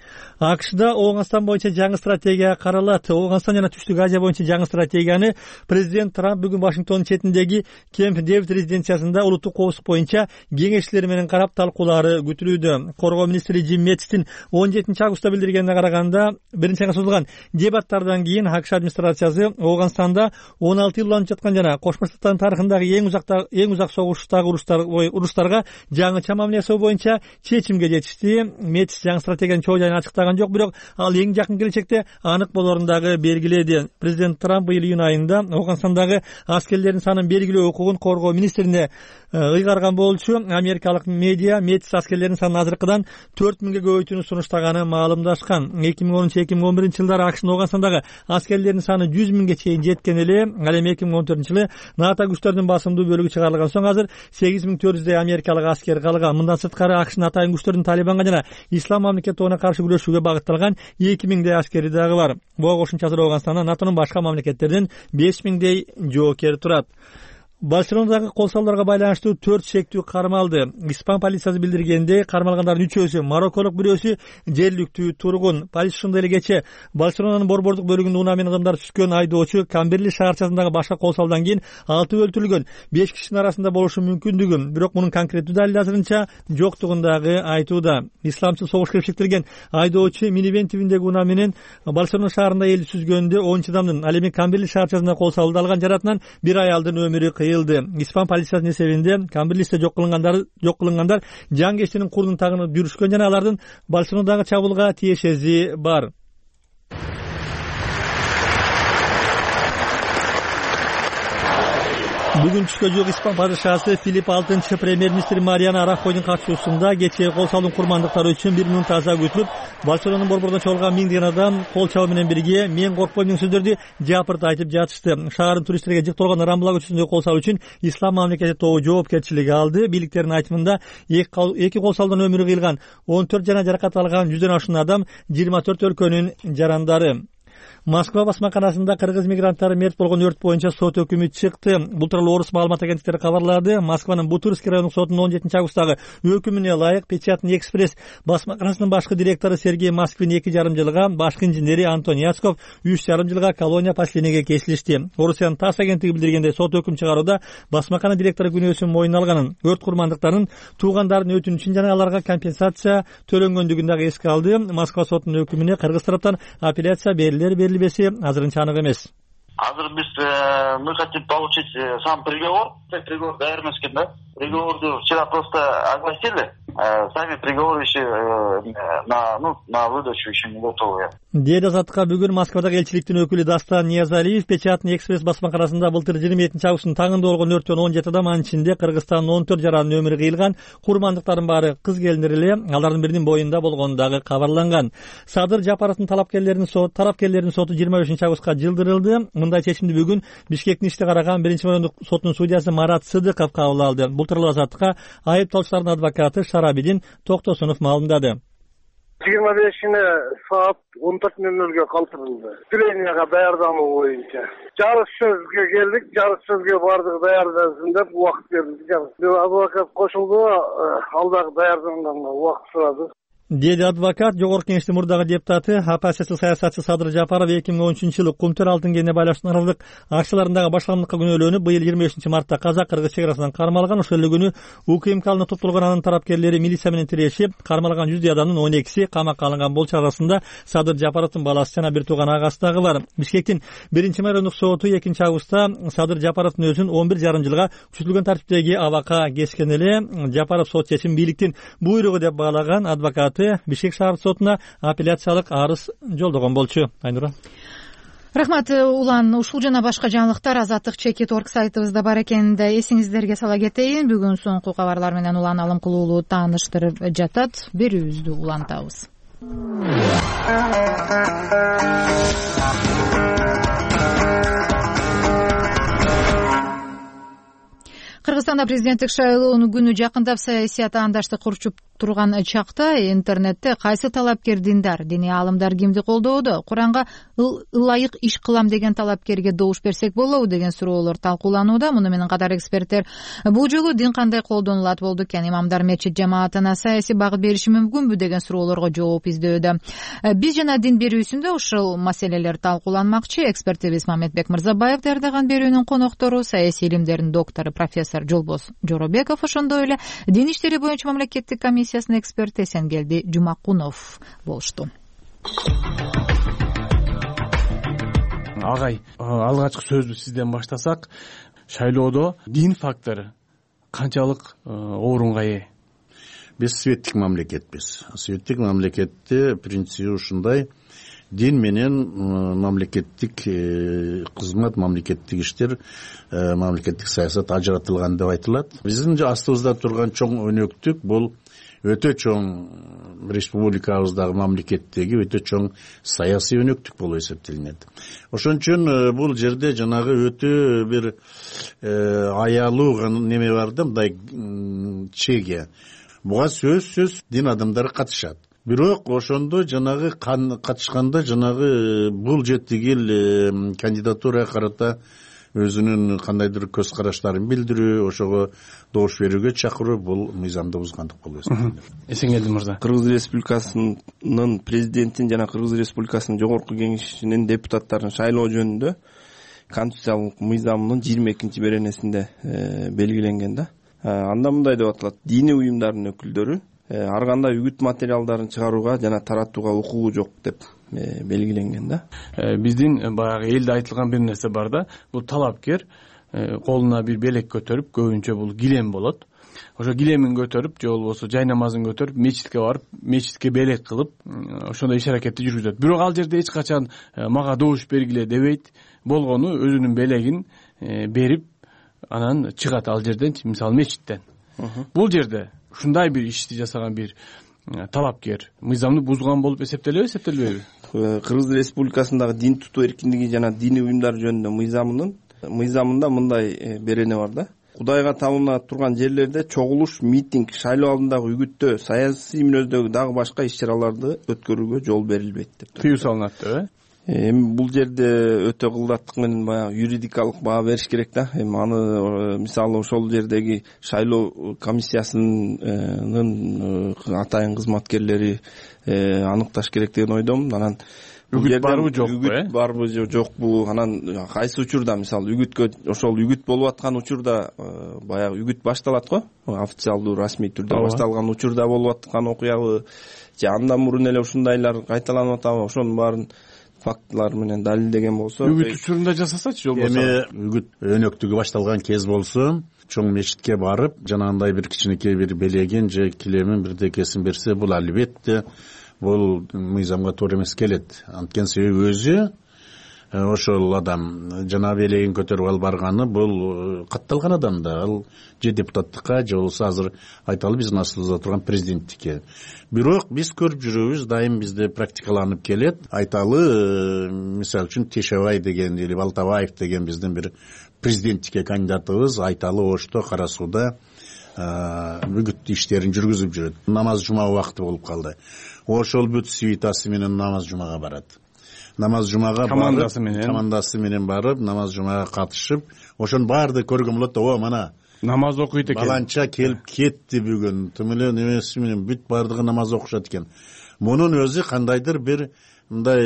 АКШда Оңгонстан боюнча жаңы стратегия каралат. Оңгонстан жана Түштүк Азия боюнча жаңы стратегияны президент Трамп бүгүн Вашингтондун четиндеги Кемп Дэвид резиденциясында улуттук коопсуздук боюнча кеңешчилер менен карап талкуулары күтүлүүдө. Коргоо министри Джим Мэттистин он жетинчи августта билдиргенине караганда, биринчи айга созулган дебаттардан кийин АКШ администрациясы Оңгонстанда он алты жыл уланып жаткан жана Кошмо Штаттардын тарыхындагы эң узак эң узак согуштагы урустарга жаңыча мамиле жасоо боюнча чечимге жетишти. Мэттис жаңы стратегиянын чоо жайын ачыктаган жок, бирок ал эң жакын келечекте анык болорун дагы белгиледи. Президент Трамп быйыл июнь айында Оңгонстандагы аскерлердин санын белгилөө укугун коргоо министрине ыйгарган болчу. Америкалык медиа Мэттис аскерлердин санын азыркыдан төрт миңге көбөйтүүнү сунуштаганы маалымдашкан. эки миң онунчу эки миң он биринчи жылдары АКШнын Оңгонстандагы аскерлердин саны жүз миңге чейин жеткен эле. Ал эми эки миң он төртүнчү жылы НАТО күчтөрүнүн басымдуу бөлүгү чыгарылган соң азыр сегиз миң төрт жүздөй америкалык аскер калган. Мындан сырткары АКШнын атайын күчтөрүнүн Талибанга жана Ислам мамлекети тобуна каршы күрөшүүгө багытталган эки миңдей аскери дагы бар. Буга кошумча азыр Оңгонстанда НАТОнун башка мамлекеттерден беш миңдей жоокер турат. Барселонадагы кол салууларга байланыштуу төрт шектүү кармалды. Испан полициясы билдиргенде, кармалгандардын үчөөсү марокколук, бирөөсү жергиликтүү тургун. Полиция ушундай эле кече Барселонанын борбордук бөлүгүндө унаа менен кымдар түшкөн айдоочу Камберли шаарчасындагы башка кол салуудан кийин алты өлтүрүлгөн, беш кишинин арасында болушу мүмкүндүгүн, бирок мунун конкреттүү далили азырынча жоктугун дагы айтууда. Исламчыл согуш кепшиктирген айдоочу минивен тибиндеги унаа менен Барселона шаарында элди сүзгөндө онунчу адамдын, ал эми Камберли шаарчасында кол салууда алган жаратынан бир аялдын өмүрү кыйылды. Испан полициясынын эсебинде Камберлисте жок кылынгандар жок кылынгандар жаңгештинин курдун тагынып жүрүшкөн жана алардын Барселонадагы чабуулга тиешеси бар. Бүгүн түшкө жук Испан падышасы Филипп алтынчы премьер-министр Мариано Рахойдун катышуусунда кечээ кол салуу курмандыктары үчүн бир минут аза күтүлүп, Барселонанын борборунда чогулган миңдеген адам кол чабуу менен бирге «Мен коркпойм» деген сөздөрдү жапырт айтып жатышты. Шаардын туристтерге жыкталган Рамбла көчөсүндө кол салуу үчүн Ислам мамлекети тобу жоопкерчилиги алды. Бийликтердин айтымында эки кол салуудан өмүрү кыйылган он төрт жана жаракат алган жүздөн ашуун адам жыйырма төрт өлкөнүн жарандары. Москва басмаканасында кыргыз мигранттары мерт болгон өрт боюнча сот өкүмү чыкты. Бул тууралуу орус маалымат агенттиктери кабарлады. Москванын Бутырский райондук сотунун он жетинчи августтагы өкүмүнө ылайык Печатный экспресс басмаканасынын башкы директору Сергей Москвин эки жарым жылга, башкы инженери Антон Яцков үч жарым жылга колония поселениеге кесилишти. Орусиянын ТАСС агенттиги билдиргендей, сот өкүм чыгарууда басмакана директору күнөөсүн мойнуна алганын, өрт курмандыктарынын туугандарынын өтүнүчүн жана аларга компенсация төлөнгөндүгүн дагы эске алды. Москва сотунун өкүмүнө кыргыз тараптан апелляция берилер берилбеси азырынча анык эмес. Азыр биз мы хотим получить сам приговор. Приговор даяр эмес экен да. Приговорду вчера просто огласили. Сами приговоры еще на ну на выдачу еще не готовы. Деди Азаттыкка бүгүн Москвадагы элчиликтин өкүлү Дастан Ниязалиев Печатный экспресс басмаканасында былтыр жыйырма экинчи августтун таңында болгон өрттөн он жети адам, анын ичинде Кыргызстандын он төрт жаранын өмүрү кыйылган. Курмандыктардын баары кыз келиндер эле, алардын биринин боюнда болгону дагы кабарланган. Садыр Жапаровдун талапкерлеринин соту тарапкерлеринин соту жыйырма бешинчи августка жылдырылды. Мындай чечимди бүгүн Бишкектин ишти караган биринчи райондук сотунун судьясы Марат Сыдыков кабыл алды. Бул тууралуу Азаттыкка айыпталуучулардын адвокаты Шарабидин Токтосунов маалымдады. жыйырма бешине саат он төрт нөл нөлгө калтырылды. Тренияга даярдануу боюнча. Жарыш сөзгө келдик, жарыш сөзгө бардык, даярдансын деп убакыт берилди. Адвокат кошулду, ал дагы даярданганга убакыт сурады. Деди адвокат. Жогорку Кеңештин мурдагы депутаты, оппозиция саясатчы Садыр Жапаров эки миң он үчүнчү жылы Кумтөр алтын кенine байланыштуу наразылык акцияларындагы башкармалыкка күнөөлөнүп, быйыл жыйырма бешинчи мартта казак-кыргыз чек арасынан кармалган. Ошол эле күнү УКМКны топтолгон анын тарапкерлери милиция менен тирешип, кармалган жүздөй адамдын он экиси камакка алынган. Болчу арасында Садыр Жапаровдун баласы жана бир тууган агасы дагы бар. Бишкектин биринчи райондук соту экинчи августта Садыр Жапаровдун өзүн он бир жарым жылга күчөтүлгөн тартиптеги абакка кескен эле. Жапаров сот чечим бийликтин буйругу деп баалаган. Адвокаты Бишкек шаар сотуна апелляциялык арыз жолдогон болчу. Айнура. Рахмат Улан. Ушул жана башка жаңылыктар Азаттык чекит орг сайтыбызда бар экенин да эсиңиздерге сала кетейин. Бүгүн соңку кабарлар менен Улан Алымкулуулу тааныштырып жатат. Берүүбүздү улантабыз. Кыргызстанда президенттик шайлоонун күнү жакындап, саясий андаштык урчуп турган чакта интернетте кайсы талапкер диндар, диний аалымдар кимди колдоодо, Куранга ылайык иш кылам деген талапкерге добуш берсек болобу деген суроолор талкууланууда. Муну менен катар эксперттер бул жолу дин кандай колдонулат болду экен, имамдар мечит жамаатына саясий багыт бериши мүмкүнбү деген суроолорго жооп издөдө. Биз жана дин берүүсүндө ушул маселелер талкууланмакчы. Экспертибиз Мамедбек Мырзабаев даярдаган берүүнүн коноктору саясий илимдердин доктору профессор Жолбос Жоробеков, ошондой эле дин иштери боюнча мамлекеттик комиссиясынын эксперти Эсенгелди Жумакунов болушту. Агай, алгачкы сөздү сизден баштасак, шайлоодо дин фактору канчалык орунга ээ? Биз светтик мамлекетпиз. Светтик мамлекетте принципи ушундай: дин менен мамлекеттик кызмат, мамлекеттик иштер, мамлекеттик саясат ажыратылган деп айтылат. Биздин астыбызда турган чоң өнөктүк бул өтө чоң республикабыздагы мамлекеттеги өтө чоң саясий өнөктүк болуп эсептелинет. Ошон үчүн бул жерде жанагы өтө бир аялуу неме бар да, мындай чеге. Буга сөзсүз дин адамдары катышат. Бирок ошондо жанагы катышканда жанагы бул жетигил кандидатурага карата өзүнүн кандайдыр көз караштарын билдирүү, ошого добуш берүүгө чакыруу бул мыйзамды бузгандык болуп эсептелет. Эсенгелди мырза. Кыргыз Республикасынын президентин жана Кыргыз Республикасынын жогорку кеңешинин депутаттарын шайлоо жөнүндө конституциялык мыйзамдын жыйырма экинчи беренесинде белгиленген да. Анда мындай деп аталат: диний уюмдардын өкүлдөрү ар кандай үгүт материалдарын чыгарууга жана таратууга укугу жок деп белгиленген да. Биздин баягы элде айтылган бир нерсе бар да, бул талапкер колуна бир белек көтөрүп, көбүнчө бул килем болот. Ошо килемин көтөрүп же болбосо жай намазын көтөрүп мечитке барып, мечитке белек кылып, ошондой иш аракетти жүргүзөт. Бирок ал жерде эч качан мага добуш бергиле дебейт, болгону өзүнүн белегин берип анан чыгат ал жерден, мисалы мечиттен. Бул жерде ушундай бир ишти жасаган бир талапкер мыйзамды бузган болуп эсептелеби, эсептелбейби? Кыргыз Республикасындагы дин тутуу эркиндиги жана диний уюмдар жөнүндө мыйзамынын мыйзамында мындай берене бар да. Кудайга табына турган жерлерде чогулуш, митинг, шайлоо алдындагы үгүттөө, саясий мүнөздөгү дагы башка иш-чараларды өткөрүүгө жол берилбейт деп. Тыюу салынат деп, э? Эми бул жерде өтө кылдаттык менен баягы юридикалык баа бериш керек да. Эми аны мисалы ошол жердеги шайлоо комиссиясынын атайын кызматкерлери аныкташ керек деген ойдомун. Анан үгүт барбы жокпу? Үгүт барбы жокпу? Анан кайсы учурда мисалы үгүткө ошол үгүт болуп аткан учурда баягы үгүт башталат го, официалдуу расмий түрдө башталган учурда болуп аткан окуябы же андан мурун эле ушундайлар кайталанып атабы? Ошонун баарын фактылар менен далилдеген болсо, үгүт учурунда жасасачы жол болсо. Эми үгүт өнөктүгү башталган кез болсо, чоң мечитке барып, жанагындай бир кичинекей бир белегин же килемин бирдекесин берсе, бул албетте бул мыйзамга туура эмес келет. Анткени себеби өзү ошол адам жана белегин көтөрүп алып барганы бул катталган адам да, ал же депутаттыкка же болбосо азыр айталы биздин астыбызда турган президенттикке. Бирок биз көрүп жүрөбүз, дайым бизде практикаланып келет. Айталы мисалы үчүн Тешебай деген или Балтабаев деген биздин бир президенттикке кандидатыбыз айталы Ошто, Кара Сууда үгүт иштерин жүргүзүп жүрөт. Намаз жума убакыты болуп калды. Ошол бүт свитасы менен намаз жумага барат. Намаз жумага командасы менен командасы менен барып, намаз жумага катышып, ошонун баарды көргөн болот. О, мана намаз окуйт экен. Баланча келип кетти бүгүн. Тим эле немеси менен бүт баардыгы намаз окушат экен. Мунун өзү кандайдыр бир мындай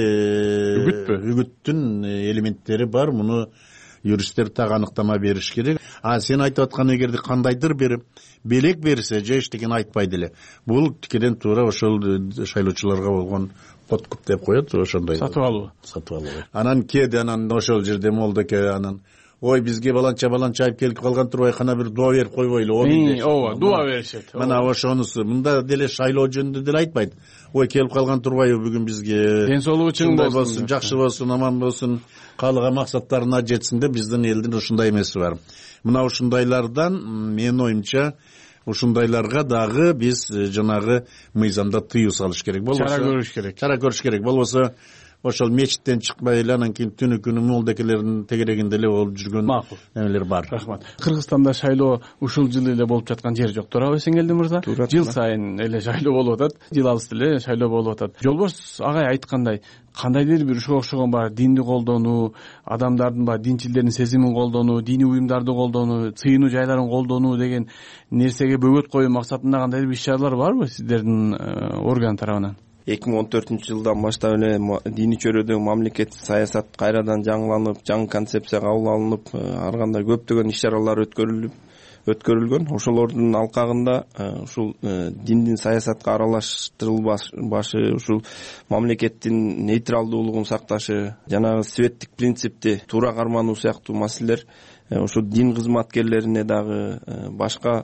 үгүттүн элементтери бар. Муну юристтер так аныктама бериш керек. А сен айтып аткан эгерде кандайдыр бир белек берсе, же эчтекени айтпайды эле. Бул тикеден туура ошол шайлоочуларга болгон подкуп деп коет, ошондой. Сатып алуу. Сатып алуу. Анан кеде анан ошол жерде молдоке анан ой бизге баланча баланча айып келип калган турбай, кана бир дуа берип койбойлу. Ооба, дуа беришет. Мына ошонусу. Мында деле шайлоо жөнүндө деле айтпайт. Ой келип калган турбайбы бүгүн бизге. Ден соолугу чың болсун, жакшы болсун, аман болсун, каалаган максаттарына жетсин деп биздин элдин ушундай эмеси бар. Мына ушундайлардан менин оюмча ушундайларга дагы биз жанагы мыйзамда тыюу салыш керек. Болбосо чара көрүш керек. Чара көрүш керек. Болбосо ошол мечиттен чыкпай эле анан кийин түнү күнү молдекелердин тегерегинде эле болуп жүргөн макул эмелер бар. Рахмат. Кыргызстанда шайлоо ушул жылы эле болуп жаткан жер жок, туурабы Эсенгелди мырза? Жыл сайын эле шайлоо болуп атат, жыл алыс эле шайлоо болуп атат. Жолбош агай айткандай, кандайдыр бир ушуга окшогон баягы динди колдонуу, адамдардын баягы динчилдердин сезимин колдонуу, диний уюмдарды колдонуу, сыйынуу жайларын колдонуу деген нерсеге бөгөт коюу максатында кандайдыр бир иш-чаралар барбы сиздердин орган тарабынан? эки миң он төртүнчү жылдан баштап эле диний чөйрөдөгү мамлекеттик саясат кайрадан жаңыланып, жаңы концепция кабыл алынып, ар кандай көптөгөн иш-чаралар өткөрүлүп өткөрүлгөн. Ошолордун алкагында ушул диндин саясатка аралаштырылбашы, ушул мамлекеттин нейтралдуулугун сакташы, жанагы светтик принципти туура кармануу сыяктуу маселелер ошо дин кызматкерлерине дагы башка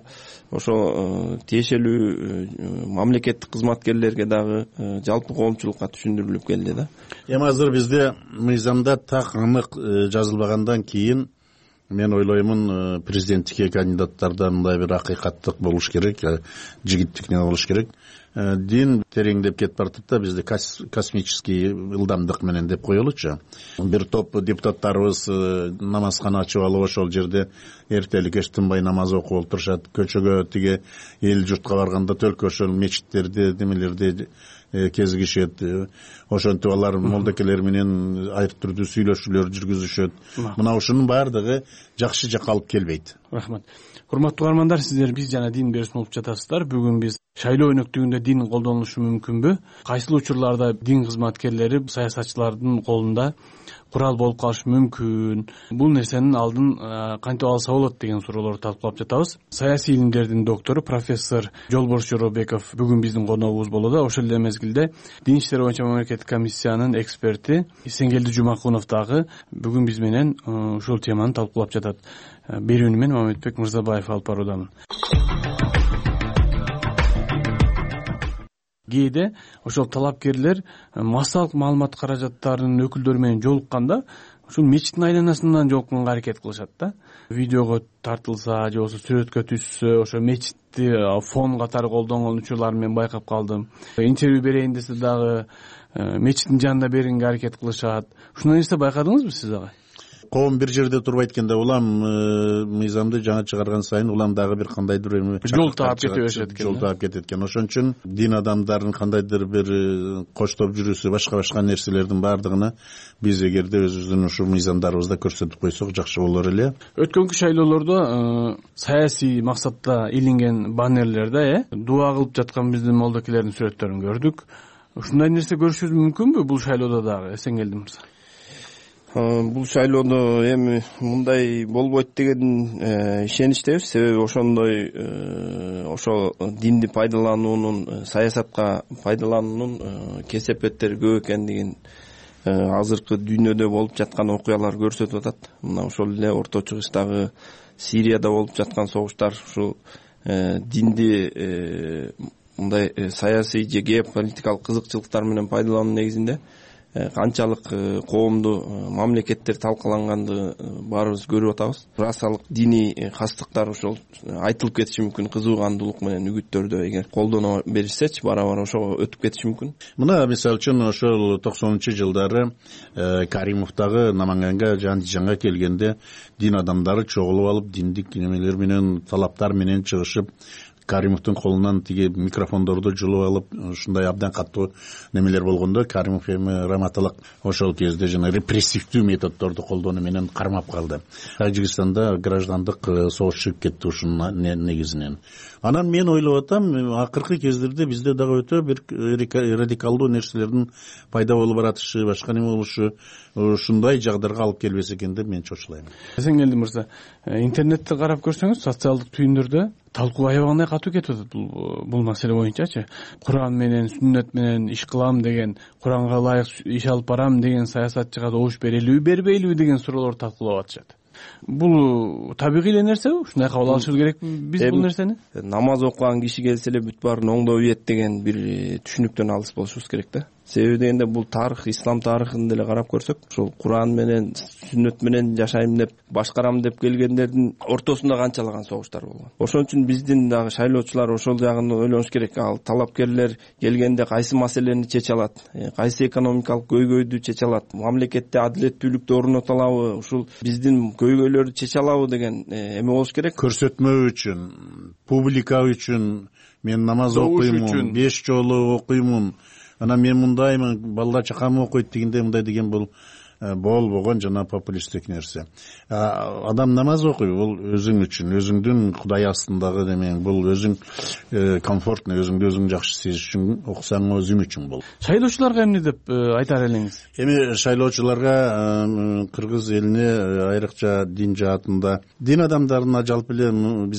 ошо тиешелүү мамлекеттик кызматкерлерге дагы жалпы коомчулукка түшүндүрүлүп келди да. Эми азыр бизде мыйзамда так анык жазылбагандан кийин мен ойлоймун президенттикке кандидаттарда мындай бир акыйкаттык болуш керек, жигиттик не болуш керек. Дин тереңдеп кетип баратат да, бизде космический ылдамдык менен деп коелучу. Бир топ депутаттарыбыз намазкана ачып алып ошол жерде эртелик кеч тынбай намаз окуп отурушат. Көчөгө тиге эл журтка барганда төлкө ошол мечиттерде, демелерде кезигишет. Ошентип алар молдекелер менен айры түрдүү сүйлөшүүлөр жүргүзүшөт. Мына ушунун баардыгы жакшы жакка алып келбейт. Рахмат. Урматтуу угармандар, сиздер биз жана дин берүүсүн угуп жатасыздар. Бүгүн биз шайлоо өнөктүгүндө дин колдонулушу мүмкүнбү? Кайсыл учурларда дин кызматкерлери саясатчылардын колунда курал болуп калышы мүмкүн? Бул нерсенин алдын кантип алса болот деген суроолорду талкуулап жатабыз. Саясий илимдердин доктору профессор Жолборс Жоробеков бүгүн биздин коногубуз болууда. Ошол эле мезгилде дин иштери боюнча мамлекеттик комиссиянын эксперти Эсенгелди Жумакунов дагы бүгүн биз менен ушул теманы талкуулап жатат. Берүүнү мен Мамедбек Мырзабаев алып баруудамын. Кээде ошол талапкерлер массалык маалымат каражаттарынын өкүлдөрү менен жолукканда ушул мечиттин айланасынан жолукконго аракет кылышат да. Видеого тартылса же болбосо сүрөткө түшсө ошо мечитти фон катары колдонгон учурларын мен байкап калдым. Интервью берейин десе дагы мечиттин жанында бергенге аракет кылышат. Ушундай нерсе байкадыңызбы сиз агай? Коом бир жерде турбайт экен да, улам мыйзамды жаңа чыгарган сайын улам дагы бир кандайдыр эми жол таап кете беришет экен. Жол таап кетет экен. Ошон үчүн дин адамдарын кандайдыр бир коштоп жүрүүсү, башка башка нерселердин баардыгына биз эгерде өзүбүздүн ушул мыйзамдарыбызда көрсөтүп койсок жакшы болор эле. Өткөнкү шайлоолордо саясий максатта илинген баннерлерде э дуа кылып жаткан биздин молдокелердин сүрөттөрүн көрдүк. Ушундай нерсе көрүшүбүз мүмкүнбү бул шайлоодо дагы, Эсенгелди мырза? Бул шайлоодо эми мындай болбойт деген ишеничтебиз. Себеби ошондой ошо динди пайдалануунун, саясатка пайдалануунун кесепеттери көп экендигин азыркы дүйнөдө болуп жаткан окуялар көрсөтүп атат. Мына ошол эле Орто Чыгыштагы, Сирияда болуп жаткан согуштар ушул динди мындай саясий же геополитикалык кызыкчылыктар менен пайдалануу негизинде канчалык коомду, мамлекеттер талкалангандыгы баарыбыз көрүп атабыз. Расалык диний кастыктар ошол айтылып кетиши мүмкүн, кызыгандуулук менен үгүттөрдө эгер колдоно беришсечи бара-бара ошого өтүп кетиши мүмкүн. Мына мисалы үчүн ошол токсонунчу жылдары Каримовдагы Наманганга Жандижанга келгенде дин адамдары чогулуп алып, диндик немелер менен, талаптар менен чыгышып, Каримовдун колунан тиги микрофондорду жулуп алып, ушундай абдан катуу немелер болгондо Каримов эми раматылык ошол кезде жана репрессивдүү методдорду колдонуу менен кармап калды. Тажикстанда граждандык согуш чыгып кетти ушунун негизинен. Анан мен ойлоп атам, акыркы кездерде бизде дагы өтө бир радикалдуу нерселердин пайда болуп баратышы, башка неме болушу ушундай жагдайга алып келбесе экен деп мен чочулайм. Эсенгелди мырза, интернетте карап көрсөңүз, социалдык түйүндөрдө талкуу аябагандай катуу кетип атат бул бул маселе боюнчачы. Куран менен, сүннөт менен иш кылам деген, Куранга ылайык иш алып барам деген саясатчыга добуш берелиби, бербейлиби деген суроолор талкуулап атышат. Бул табигый эле нерсеби? Ушундай кабыл алышыбыз керекпи биз бул нерсени? Намаз окуган киши келсе эле бүт баарын оңдоп ийет деген бир түшүнүктөн алыс болушубуз керек да. Себеби дегенде бул тарых, ислам тарыхын деле карап көрсөк, ушул Куран менен, сүннөт менен жашайм деп, башкарам деп келгендердин ортосунда канчалаган согуштар болгон. Ошон үчүн биздин дагы шайлоочулар ошол жагын ойлонуш керек. Ал талапкерлер келгенде кайсы маселени чече алат, кайсы экономикалык көйгөйдү чече алат, мамлекетте адилеттүүлүктү орното алабы, ушул биздин көйгөйлөрдү чече алабы деген эме болуш керек. Көрсөтмө үчүн, публика үчүн мен намаз окуймун, беш жолу окуймун, анан мен мындаймын, балдар чакам окуйт дегенде мындай деген бул болбогон жана популисттик нерсе. Адам намаз окуй, бул өзүң үчүн, өзүңдүн Кудай астындагы демең, бул өзүң комфортный, өзүңдү өзүң жакшы сезиш үчүн окусаң өзүң үчүн бул. Шайлоочуларга эмне деп айтар элеңиз? Эми шайлоочуларга кыргыз элине айрыкча дин жаатында, дин адамдарына жалпы эле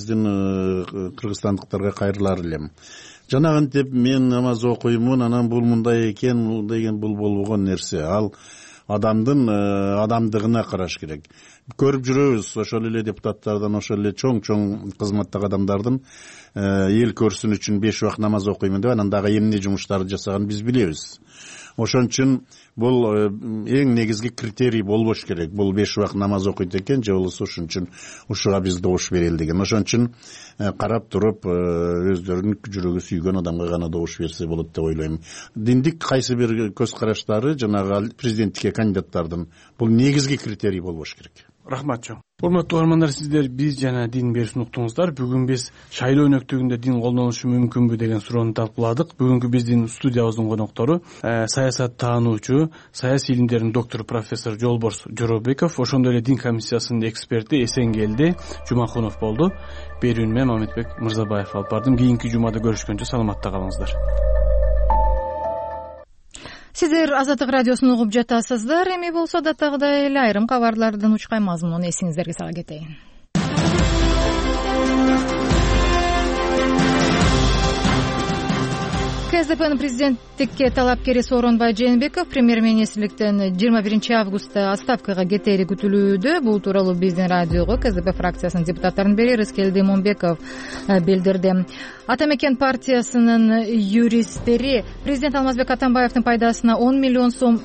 биздин кыргызстандыктарга кайрылар элем. Жанагынтип мен намаз окуймун, анан бул мындай экен деген бул болбогон нерсе. Ал адамдын адамдыгына караш керек. Көрүп жүрөбүз ошол эле депутаттардан, ошол эле чоң-чоң кызматтагы адамдардын эл көрсүн үчүн беш убак намаз окуймун деп анан дагы эмне жумуштарды жасаганын биз билебиз. Ошон үчүн бул эң негизги критерий болбош керек. Бул беш убак намаз окуйт экен же болбосо ушун үчүн ушуга биз добуш берели деген. Ошон үчүн карап туруп өздөрүнүн жүрөгү сүйгөн адамга гана добуш берсе болот деп ойлойм. Диндик кайсы бир көз караштары жанагы президенттикке кандидаттардын бул негизги критерий болбош керек. Рахмат чоң. Урматтуу угармандар, сиздер биз жана дин берүүсүн уктуңуздар. Бүгүн биз шайлоо өнөктүгүндө дин колдонулушу мүмкүнбү деген суроону талкууладык. Бүгүнкү биздин студиябыздын коноктору саясат таануучу, саясий илимдердин доктору профессор Жолборс Жоробеков, ошондой эле дин комиссиясынын эксперти Эсенгелди Жумакунов болду. Берүүнү мен Мамедбек Мырзабаев алып бардым. Кийинки жумада көрүшкөнчө саламатта калыңыздар. Сиздер Азаттык радиосун угуп жатасыздар. Эми болсо датагдагы эле айрым кабарлардын учкай мазмунун эсиңиздерге сала кетейин. КСДПнын президенттикке талапкери Сооронбай Жээнбеков премьер-министрликтен жыйырма биринчи августта отставкага кетери күтүлүүдө. Бул тууралуу биздин радиого КСДП фракциясынын депутаттарынын бири Рыскелди Момбеков билдирди. Ата мекен партиясынын юристтери президент Алмазбек Атамбаевдин пайдасына он миллион сом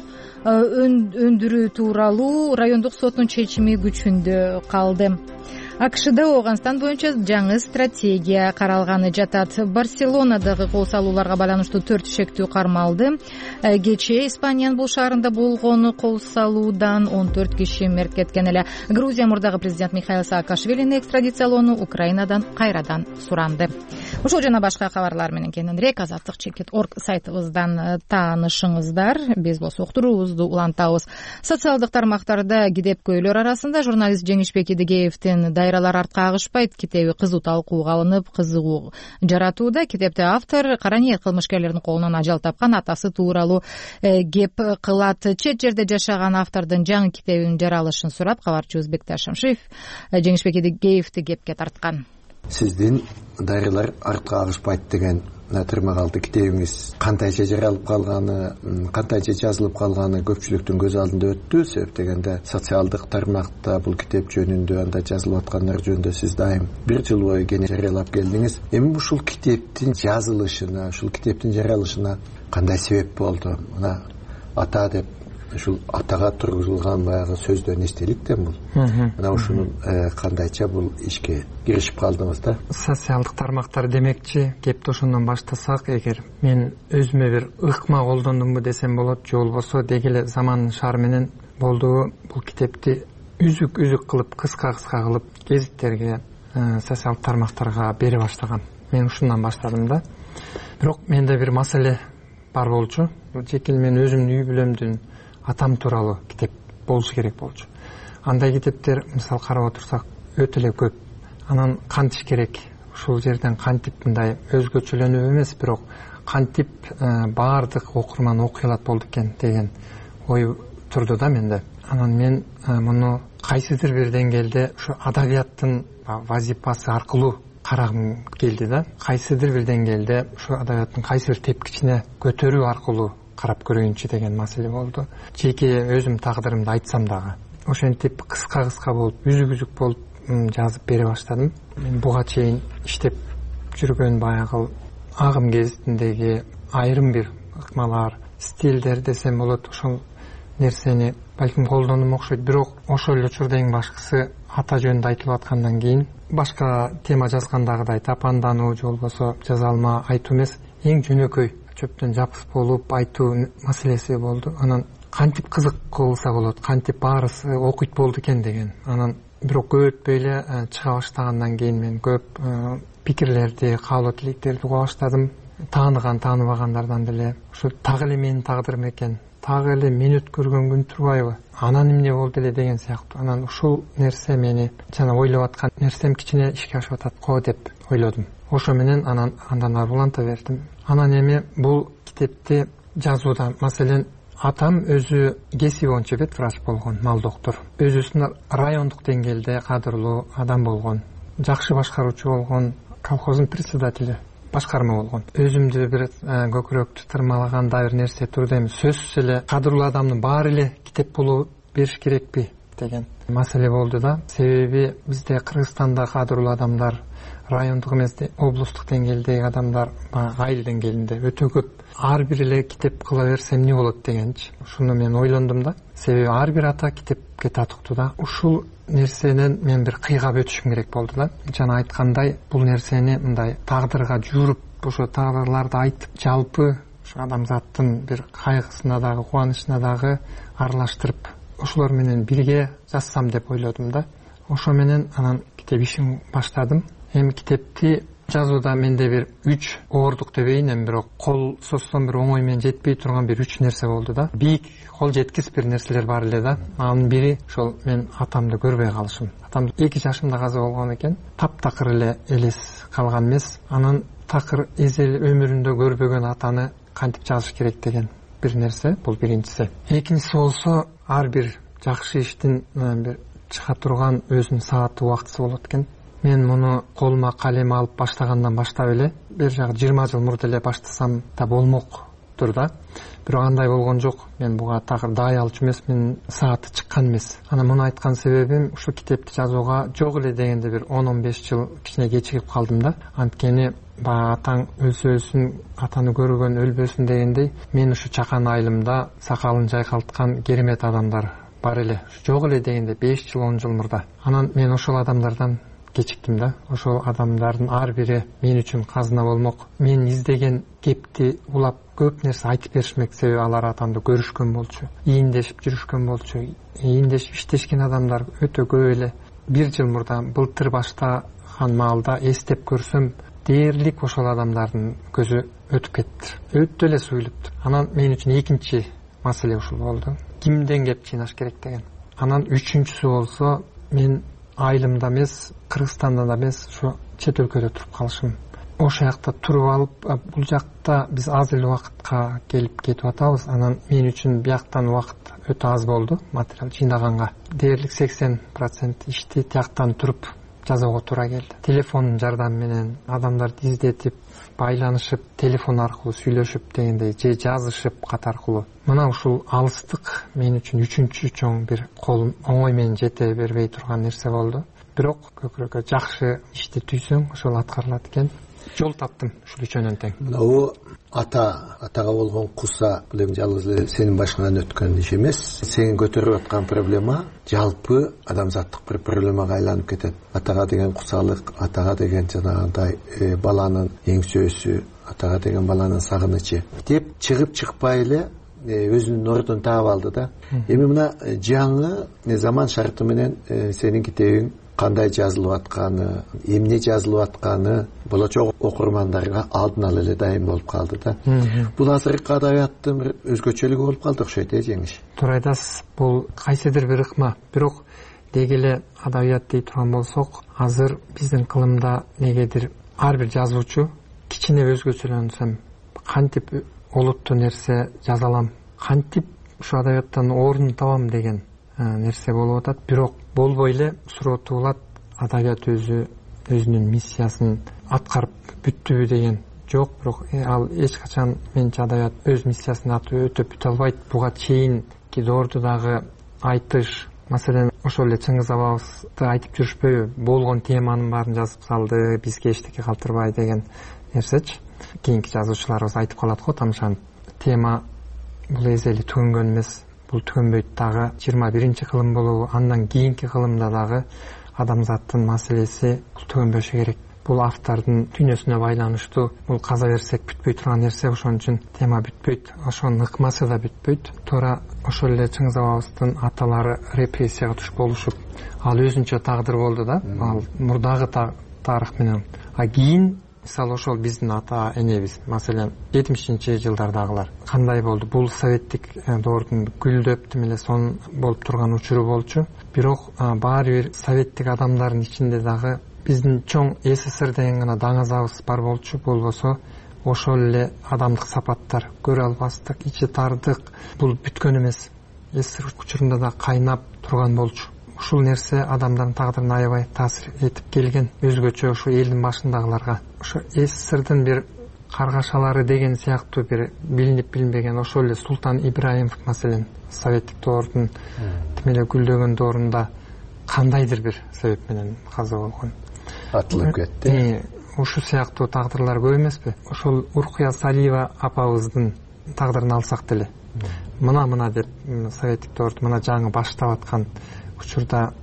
өндүрүү тууралуу райондук соттун чечими күчүндө калды. АКШда Ооганстан боюнча жаңы стратегия каралганы жатат. Барселонадагы кол салууларга байланыштуу төрт шектүү кармалды. Кечээ Испаниянын бул шаарында болгон кол салуудан он төрт киши мерт кеткен эле. Грузия мурдагы президент Михаил Саакашвилини экстрадициялоону Украинадан кайрадан суранды. Ушул жана башка кабарлар менен кененирээк азаттык чекит точка орг сайтыбыздан таанышыңыздар. Биз болсо уктуруубузду улантабыз. Социалдык тармактарда китепкөйлөр арасында журналист Жеңишбек Идигеевдин дайралар артка агышпайт китеби кызуу талкууга алынып, кызыгуу жаратууда. Китепте автор кара ниет кылмышкерлердин колунан ажал тапкан атасы тууралуу кеп кылат. Чет жерде жашаган автордун жаңы китебинин жаралышын сурап, кабарчыбыз Бекташ Шамшиев Жеңишбек Идигеевди кепке тарткан. Сиздин дайралар артка агышпайт деген тырмагалды китебиңиз кантайча жаралып калганы, кантайча жазылып калганы көпчүлүктүн көз алдында өттү. Себеп дегенде социалдык тармакта бул китеп жөнүндө, анда жазылып аткандар жөнүндө сиз дайым бир жыл бою кене жарыялап келдиңиз. Эми ушул китептин жазылышына, ушул китептин жаралышына кандай себеп болду? Мына ата деп ушул атага тургузулган баягы сөздөн эстелик да бул. Мына ушунун кандайча бул ишке киришип калдыңыз да? Социалдык тармактар демекчи, кепти ошондон баштасак, эгер мен өзүмө бир ыкма колдондумбу десем болот, же болбосо деги эле замандын шаар менен болду. Бул китепти үзүк-үзүк кылып, кыска-кыска кылып гезиттерге, социалдык тармактарга бере баштагам. Мен ушундан баштадым да. Бирок менде бир маселе бар болчу. Жеке мен өзүмдүн үй бүлөмдүн атам тууралуу китеп болушу керек болчу. Андай китептер, мисалы карап отурсак, өтө эле көп. Анан кантиш керек? Ушул жерден кантип мындай өзгөчөлөнүп эмес, бирок кантип баардык окурман окуй алат болду экен деген ой турду да менде. Анан мен муну кайсыдыр бир деңгээлде ушу адабияттын вазипасы аркылуу карагым келди да. Кайсыдыр бир деңгээлде ушу адабияттын кайсы бир тепкичине көтөрүү аркылуу карап көрөйүнчү деген маселе болду. Жеке өзүм тагдырымды айтсам дагы ошентип кыска-кыска болуп, үзүк-үзүк болуп жазып бере баштадым. Мен буга чейин иштеп жүргөн баягы агым гезитиндеги айрым бир ыкмалар, стилдер десем болот, ошол нерсени балким колдондум окшойт. Бирок ошол эле учурда эң башкысы ата жөнүндө айтылып аткандан кийин башка тема жазгандагыдай тапандануу же болбосо жаза алма айтуу эмес, эң жөнөкөй чөптөн жапыс болуп айтуу маселеси болду. Анан кантип кызык кылса болот, кантип баарысы окуйт болду экен деген. Анан бирок көп өтпөй эле чыга баштагандан кийин мен көп пикирлерди, каалоо тилектерди уга баштадым. Тааныган, тааныбагандардан деле ушу так эле менин тагдырым экен, так эле мен өткөргөн күн турбайбы, анан эмне болду эле деген сыяктуу. Анан ушул нерсе мени жана ойлоп аткан нерсем кичине ишке ашып атат го деп ойлодум. Ошо менен анан андан ары уланта бердим. Анан эми бул китепти жазууда, маселен, атам өзү кесиби боюнча бет врач болгон, мал доктор. Өзүсүн райондук деңгээлде кадырлуу адам болгон, жакшы башкаруучу болгон, колхоздун председатели, башкарма болгон. Өзүмдү бир көкүрөктү тырмалаган да бир нерсе турду. Эми сөзсүз эле кадырлуу адамдын баары эле китеп болуу бериш керекпи деген маселе болду да. Себеби бизде Кыргызстанда кадырлуу адамдар, райондук эмес, облустук деңгээлдеги адамдар айыл деңгээлинде өтө көп. Ар бир эле китеп кыла берсе эмне болот дегенчи. Ушуну мен ойлондум да. Себеби ар бир ата китепке татыктуу да. Ушул нерсенен мен бир кыйгап өтүшүм керек болду да. Жана айткандай, бул нерсени мындай тагдырга жууруп, ошо тагдырларды айтып, жалпы ушу адамзаттын бир кайгысына дагы, кубанычына дагы аралаштырып, ошолор менен бирге жазсам деп ойлодум да. Ошо менен анан китеп ишин баштадым. Эми китепти жазууда менде бир үч оордук дебейин, эми бирок кол созсом бир оңой менен жетпей турган бир үч нерсе болду да. Бийик, кол жеткис бир нерселер бар эле да. Анын бири ошол мен атамды көрбөй калышым. Атам эки жашымда каза болгон экен. Таптакыр эле элес калган эмес. Анан такыр эзел өмүрүндө көрбөгөн атаны кантип жазыш керек деген бир нерсе, бул биринчиси. Экинчиси болсо, ар бир жакшы иштин бир чыга турган өзүнүн сааты, убактысы болот экен. Мен муну колума калем алып баштагандан баштап эле, бир жагы жыйырма жыл мурда эле баштасам да болмоктур да. Бирок андай болгон жок. Мен буга такыр даай алчу эмес, менин сааты чыккан эмес. Анан муну айткан себебим, ушу китепти жазууга жок эле дегенде бир он он беш жыл кичине кечигип калдым да. Анткени баягы атаң өлсө өлсүн, атаны көргөн өлбөсүн дегендей, мен ушу чакан айылымда сакалын жайкалткан керемет адамдар бар эле. Жок эле дегенде беш жыл он жыл мурда. Анан мен ошол адамдардан кечиктим да. Ошол адамдардын ар бири мен үчүн казына болмок. Мен издеген кепти улап көп нерсе айтып беришмек, себеби алар атамды көрүшкөн болчу, ийиндешип жүрүшкөн болчу, ийиндешип иштешкен адамдар өтө көп эле. Бир жыл мурда былтыр баштаган маалда эстеп көрсөм, дээрлик ошол адамдардын көзү өтүп кетти. Өтө эле суюлупту. Анан мен үчүн экинчи маселе ушул болду. Кимден кеп чыйнаш керек деген. Анан үчүнчүсү болсо, мен айылымда эмес, Кыргызстанда да эмес, ушу чет өлкөдө туруп калышым. Ошол жакта туруп алып, бул жакта биз аз эле убакытка келип кетип атабыз. Анан мен үчүн бияктан убакыт өтө аз болду материал жыйнаганга. Дээрлик сексен процент ишти тияктан туруп жазууга туура келди. Телефондун жардамы менен адамдарды издетип, байланышып, телефон аркылуу сүйлөшүп дегендей, же жазышып кат аркылуу. Мына ушул алыстык мен үчүн үчүнчү чоң бир колум оңой менен жете бербей турган нерсе болду. Бирок көкүрөккө жакшы ишти түйсөң, ошол аткарылат экен. Жол таптым ушул үчөөнөн тең. Мына ата атага болгон куса, бул эми жалгыз эле сенин башыңан өткөн иш эмес. Сен көтөрүп аткан проблема жалпы адамзаттык бир проблемага айланып кетет. Атага деген кусалык, атага деген жанагындай баланын эңсөөсү, атага деген баланын сагынычы деп чыгып чыкпай эле өзүнүн ордун таап алды да. Эми мына жаңы заман шарты менен сенин китебиң кандай жазылып атканы, эмне жазылып атканы болочок окурмандарга алдын ала эле дайым болуп калды да. Бул азыркы адабияттын бир өзгөчөлүгү болуп калды окшойт, э жеңиш. Туура айтасыз. Бул кайсыдыр бир ыкма. Бирок деги эле адабият дей турган болсок, азыр биздин кылымда негедир ар бир жазуучу кичине өзгөчөлөнсөм, кантип олуттуу нерсе жаза алам, кантип ушу адабияттан орун табам деген нерсе болуп атат. Бирок болбой эле суроо туулат, адабият өзү өзүнүн миссиясын аткарып бүттүбү деген. Жок, бирок ал эч качан менче адабият өз миссиясын өтөп бүтө албайт. Буга чейин Кидорду дагы айтыш, маселен ошол эле Чыңгыз абабызды айтып жүрүшпөйбү? Болгон теманын баарын жазып салды, бизге эчтеке калтырбай деген нерсечи. Кийинки жазуучуларыбыз айтып калат го, тамшан тема бул эзели түгөнгөн эмес, бул түгөнбөйт дагы, жыйырма биринчи кылым болобу, андан кийинки кылымда дагы адамзаттын маселеси бул түгөнбөшү керек. Бул автордун дүйнөсүнө байланыштуу, бул каза берсек бүтпөй турган нерсе, ошон үчүн тема бүтпөйт, ошонун ыкмасы да бүтпөйт. Туура ошол эле Чыңгыз абабыздын аталары репрессияга туш болушуп, ал өзүнчө тагдыр болду да, ал мурдагы тарых менен. А кийин мисалы ошол биздин ата энебиз, маселен жетимишинчи жылдардагылар кандай болду? Бул советтик доордун гүлдөп тим эле сон болуп турган учуру болчу. Бирок баары бир советтик адамдардын ичинде дагы биздин чоң СССР деген гана даңазабыз бар болчу, болбосо ошол эле адамдык сапаттар, көрө албастык, ичи тардык, бул бүткөн эмес. СССР учурунда да кайнап турган болчу. Ушул нерсе адамдардын тагдырына аябай таасир этип келген, өзгөчө ушу элдин башындагыларга. Ошо СССРдин бир каргашалары деген сыяктуу бир билинип билинбеген ошол эле Султан Ибраимов, маселен советтик доордун тим эле гүлдөгөн доорунда кандайдыр бир себеп менен каза болгон, атылып кетти. Ушу сыяктуу тагдырлар көп эмеспи? Ошол Уркуя Салиева апабыздын тагдырын алсак деле, мына мына деп советтик доорду мына жаңы баштап аткан учурда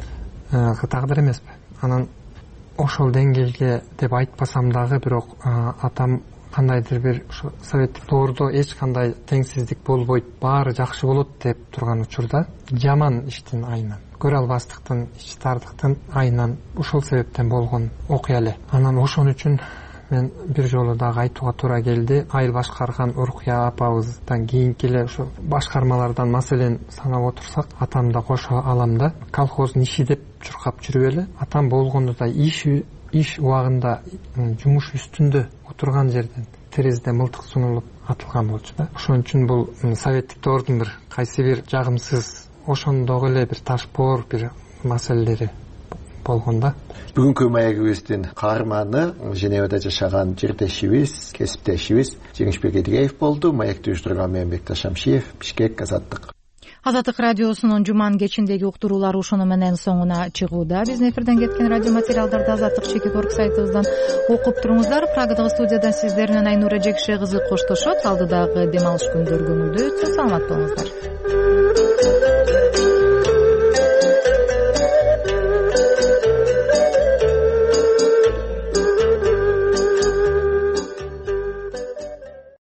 тагдыр эмеспи? Анан ошол деңгээлге деп айтпасам дагы, бирок атам кандайдыр бир ушу советтик доордо эч кандай теңсиздик болбойт, баары жакшы болот деп турган учурда жаман иштин айынан, көрө албастыктын, ич тардыктын айынан ушул себептен болгон окуя эле. Анан ошон үчүн мен бир жолу дагы айтууга туура келди. Айыл башкарган Уркуя апабыздан кийинки эле ушу башкармалардан маселен санап отурсак, атам да кошо аламда колхоздун иши деп чуркап жүрүп эле, атам болгондо да иш иш убагында жумуш үстүндө отурган жерден терезеден мылтык сунулуп атылган болчу да. Ошон үчүн бул советтик доордун бир кайсы бир жагымсыз, ошондогу эле бир ташпоор бир маселелери болгон да. Бүгүнкү маегибиздин каарманы Женевада жашаган жирдешибиз, кесиптешибиз Жеңишбек Эдигеев болду. Маекти уюштурган мен Бекташ Шамшиев, Бишкек, Азаттык. Азаттык радиосунун жуманын кечиндеги уктуруулары ушуну менен соңуна чыгууда. Биздин эфирден кеткен радио материалдарды азаттык чекит орг сайтыбыздан окуп туруңуздар. Прагадагы студиядан сиздер менен Айнура Жекше кызы коштошот. Алдыдагы дем алыш күндөрү көңүлдүү өтсүн. Саламат болуңуздар.